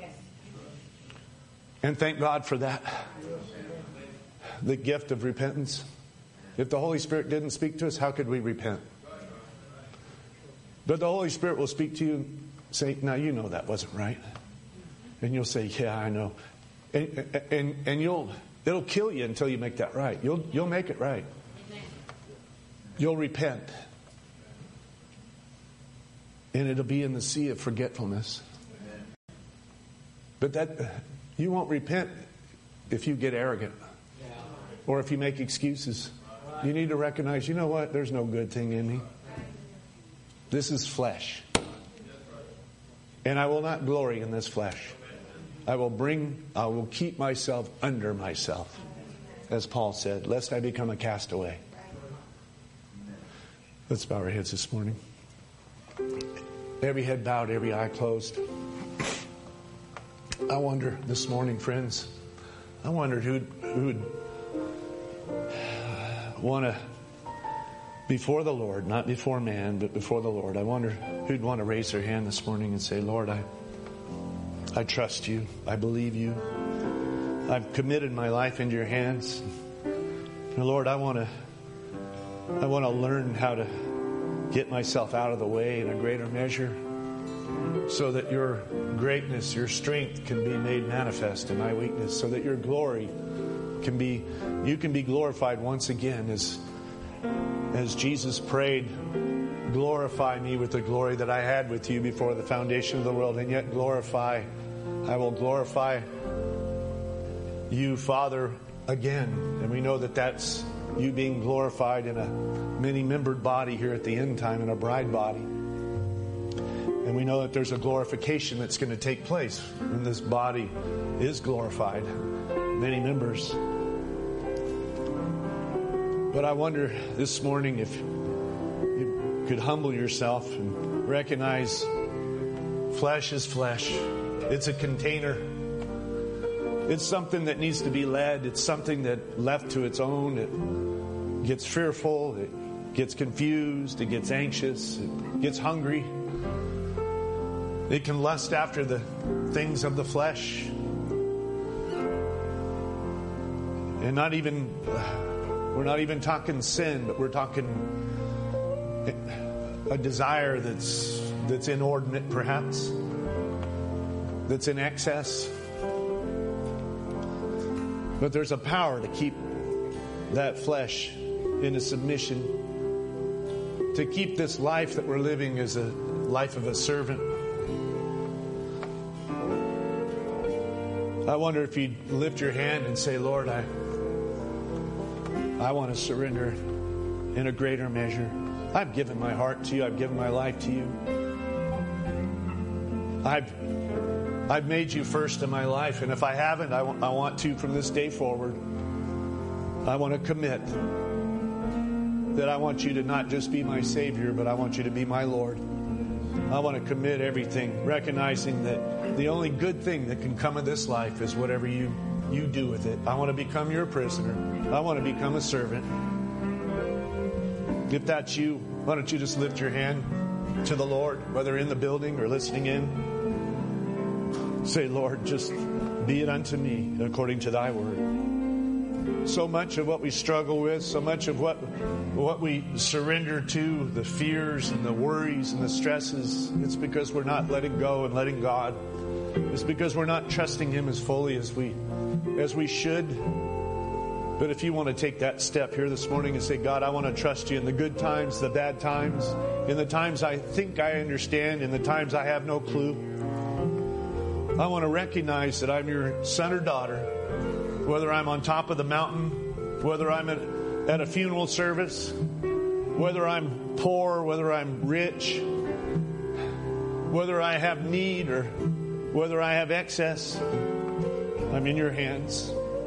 A: And thank God for that. The gift of repentance. If the Holy Spirit didn't speak to us, how could we repent? But the Holy Spirit will speak to you and say, now you know that wasn't right. And you'll say, yeah, I know. And it'll kill you until you make that right. You'll make it right. You'll repent. And it'll be in the sea of forgetfulness. But you won't repent if you get arrogant or if you make excuses. You need to recognize, you know what? There's no good thing in me. This is flesh. And I will not glory in this flesh. I will keep myself under myself, as Paul said, lest I become a castaway. Let's bow our heads this morning. Every head bowed, every eye closed. I wonder this morning, friends, I wondered who'd want to, before the Lord, not before man, but before the Lord, I wonder who'd want to raise their hand this morning and say, Lord, I trust you. I believe you. I've committed my life into your hands. And Lord, I want to learn how to get myself out of the way in a greater measure so that your greatness, your strength can be made manifest in my weakness, so that your glory you can be glorified once again as Jesus prayed, glorify me with the glory that I had with you before the foundation of the world, and yet I will glorify you, Father, again. And we know that that's you being glorified in a many-membered body here at the end time, in a bride body. And we know that there's a glorification that's going to take place when this body is glorified, many members. But I wonder this morning if you could humble yourself and recognize flesh is flesh. It's a container. It's something that needs to be led. It's something that left to its own, it gets fearful, it gets confused, it gets anxious, it gets hungry. It can lust after the things of the flesh. And we're not even talking sin, but we're talking a desire that's inordinate, perhaps, that's in excess. But there's a power to keep that flesh in a submission, to keep this life that we're living as a life of a servant. I wonder if you'd lift your hand and say, Lord, I want to surrender in a greater measure. I've given my heart to you. I've given my life to you. I've made you first in my life, and if I haven't, I want to from this day forward. I want to commit that I want you to not just be my Savior, but I want you to be my Lord. I want to commit everything, recognizing that the only good thing that can come of this life is whatever you do with it. I want to become your prisoner. I want to become a servant. If that's you, why don't you just lift your hand to the Lord, whether in the building or listening in. Say, Lord, just be it unto me according to thy word. So much of what we struggle with, so much of what we surrender to, the fears and the worries and the stresses, it's because we're not letting go and letting God. It's because we're not trusting Him as fully as we should. But if you want to take that step here this morning and say, God, I want to trust you in the good times, the bad times, in the times I think I understand, in the times I have no clue. I want to recognize that I'm your son or daughter, whether I'm on top of the mountain, whether I'm at a funeral service, whether I'm poor, whether I'm rich, whether I have need or whether I have excess. I'm in your hands.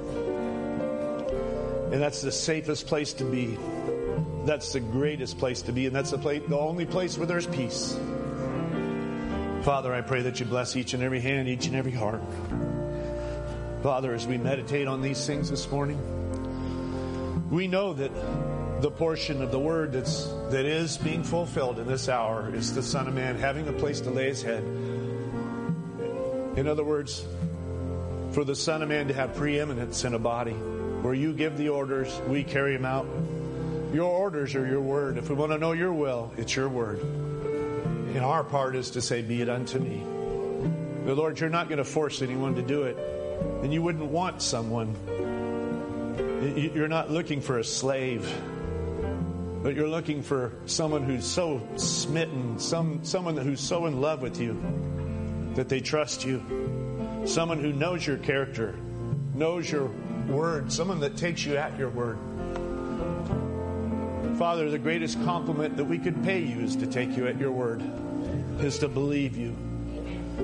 A: And that's the safest place to be. That's the greatest place to be. And that's the only place where there's peace. Father, I pray that you bless each and every hand, each and every heart. Father, as we meditate on these things this morning, we know that the portion of the word that is being fulfilled in this hour is the Son of Man having a place to lay his head. In other words, for the Son of Man to have preeminence in a body, where you give the orders, we carry them out. Your orders are your word. If we want to know your will, it's your word. And our part is to say, be it unto me. But Lord, you're not going to force anyone to do it. And you wouldn't want someone. You're not looking for a slave. But you're looking for someone who's so smitten, someone who's so in love with you that they trust you. Someone who knows your character, knows your word, someone that takes you at your word. Father, the greatest compliment that we could pay you is to take you at your word, is to believe you.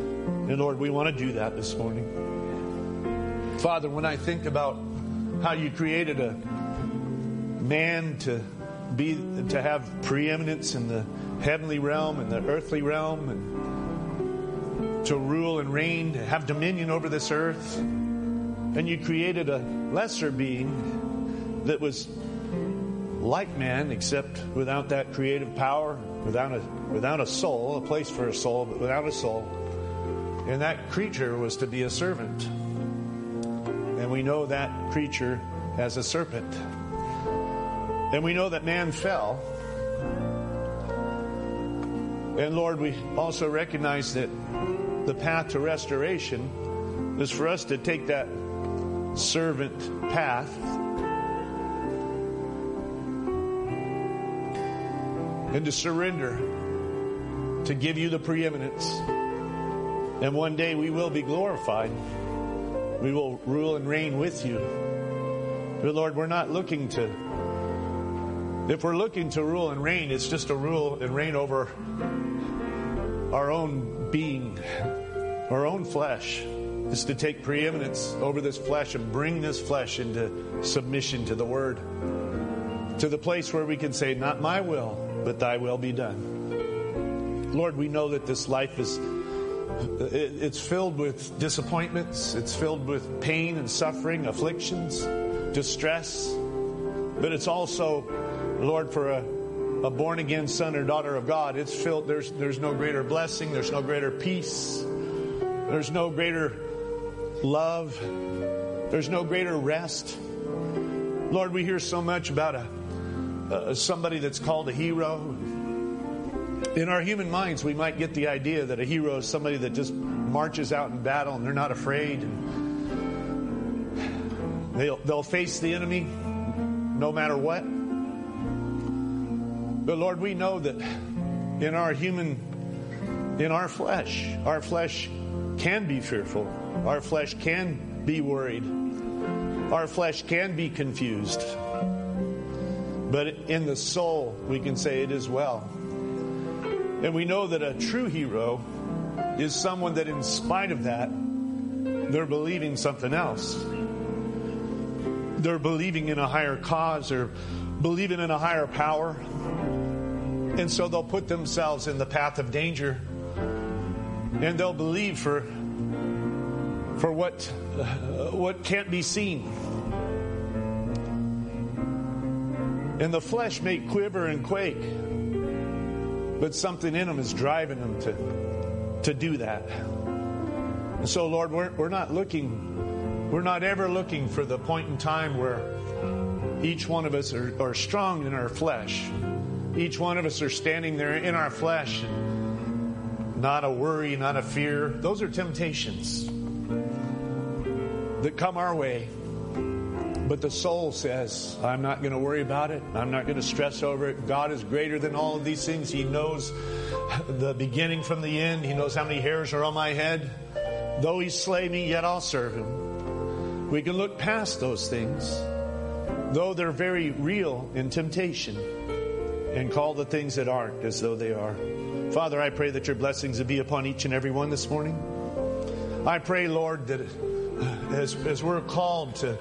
A: And Lord, we want to do that this morning. Father, when I think about how you created a man to have preeminence in the heavenly realm and the earthly realm, and to rule and reign, to have dominion over this earth, and you created a lesser being that was like man, except without that creative power, without a soul, a place for a soul, but without a soul. And that creature was to be a servant. And we know that creature as a serpent. And we know that man fell. And Lord, we also recognize that the path to restoration is for us to take that servant path and to surrender, to give you the preeminence. And one day we will be glorified. We will rule and reign with you. But Lord, we're not looking to, if we're looking to rule and reign, it's just to rule and reign over our own being, our own flesh. It's to take preeminence over this flesh and bring this flesh into submission to the Word, to the place where we can say, not my will, but thy will be done. Lord, we know that this life it's filled with disappointments. It's filled with pain and suffering, afflictions, distress. But it's also, Lord, for a born-again son or daughter of God, it's filled. There's no greater blessing. There's no greater peace. There's no greater love. There's no greater rest. Lord, we hear so much about somebody that's called a hero. In our human minds, we might get the idea that a hero is somebody that just marches out in battle and they're not afraid. And they'll face the enemy no matter what. But Lord, we know that in our flesh can be fearful. Our flesh can be worried. Our flesh can be confused. But in the soul, we can say it is well. And we know that a true hero is someone that in spite of that, they're believing something else. They're believing in a higher cause or believing in a higher power. And so they'll put themselves in the path of danger. And they'll believe for what can't be seen. And the flesh may quiver and quake. But something in them is driving them to do that. And so, Lord, we're not ever looking for the point in time where each one of us are strong in our flesh. Each one of us are standing there in our flesh. Not a worry, not a fear. Those are temptations that come our way. But the soul says, I'm not going to worry about it. I'm not going to stress over it. God is greater than all of these things. He knows the beginning from the end. He knows how many hairs are on my head. Though he slay me, yet I'll serve him. We can look past those things, though they're very real in temptation, and call the things that aren't as though they are. Father, I pray that your blessings would be upon each and every one this morning. I pray, Lord, that as we're called to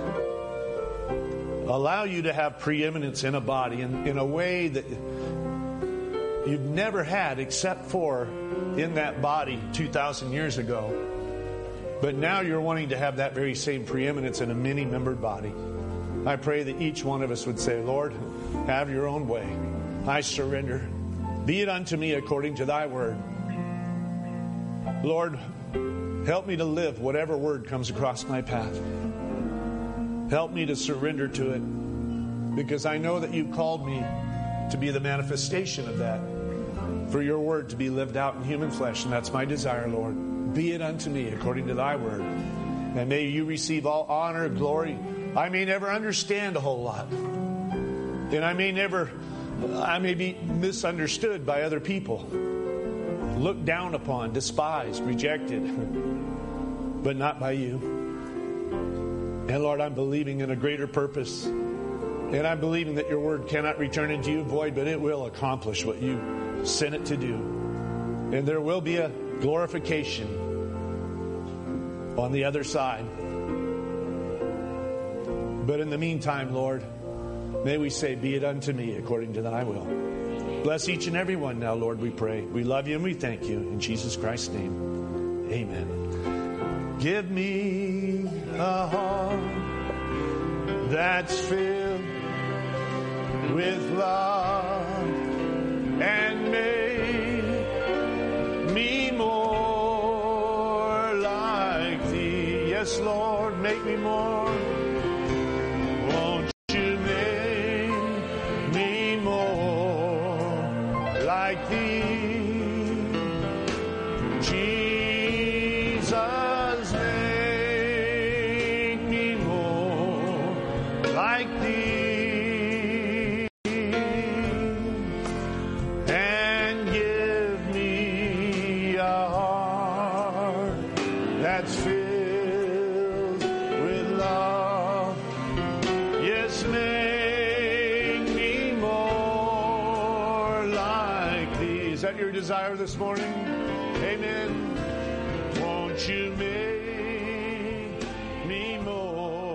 A: allow you to have preeminence in a body in a way that you've never had except for in that body 2,000 years ago. But now you're wanting to have that very same preeminence in a many-membered body. I pray that each one of us would say, Lord, have your own way. I surrender. Be it unto me according to thy word. Lord, help me to live whatever word comes across my path. Help me to surrender to it, because I know that you called me to be the manifestation of that, for your word to be lived out in human flesh, and that's my desire, Lord. Be it unto me according to thy word, and may you receive all honor, glory. I may never understand a whole lot, and I may be misunderstood by other people, looked down upon, despised, rejected, but not by you. And Lord, I'm believing in a greater purpose. And I'm believing that your word cannot return into you void, but it will accomplish what you sent it to do. And there will be a glorification on the other side. But in the meantime, Lord, may we say, be it unto me according to thy will. Bless each and every one now, Lord, we pray. We love you and we thank you. In Jesus Christ's name, amen. Give me a heart that's filled with love and make me more like thee. Yes, Lord, make me more. Won't you make me more like thee? Jesus, make me more like thee, and give me a heart that's filled with love. Yes, make me more like thee. Is that your desire this morning? Amen. Won't you make me more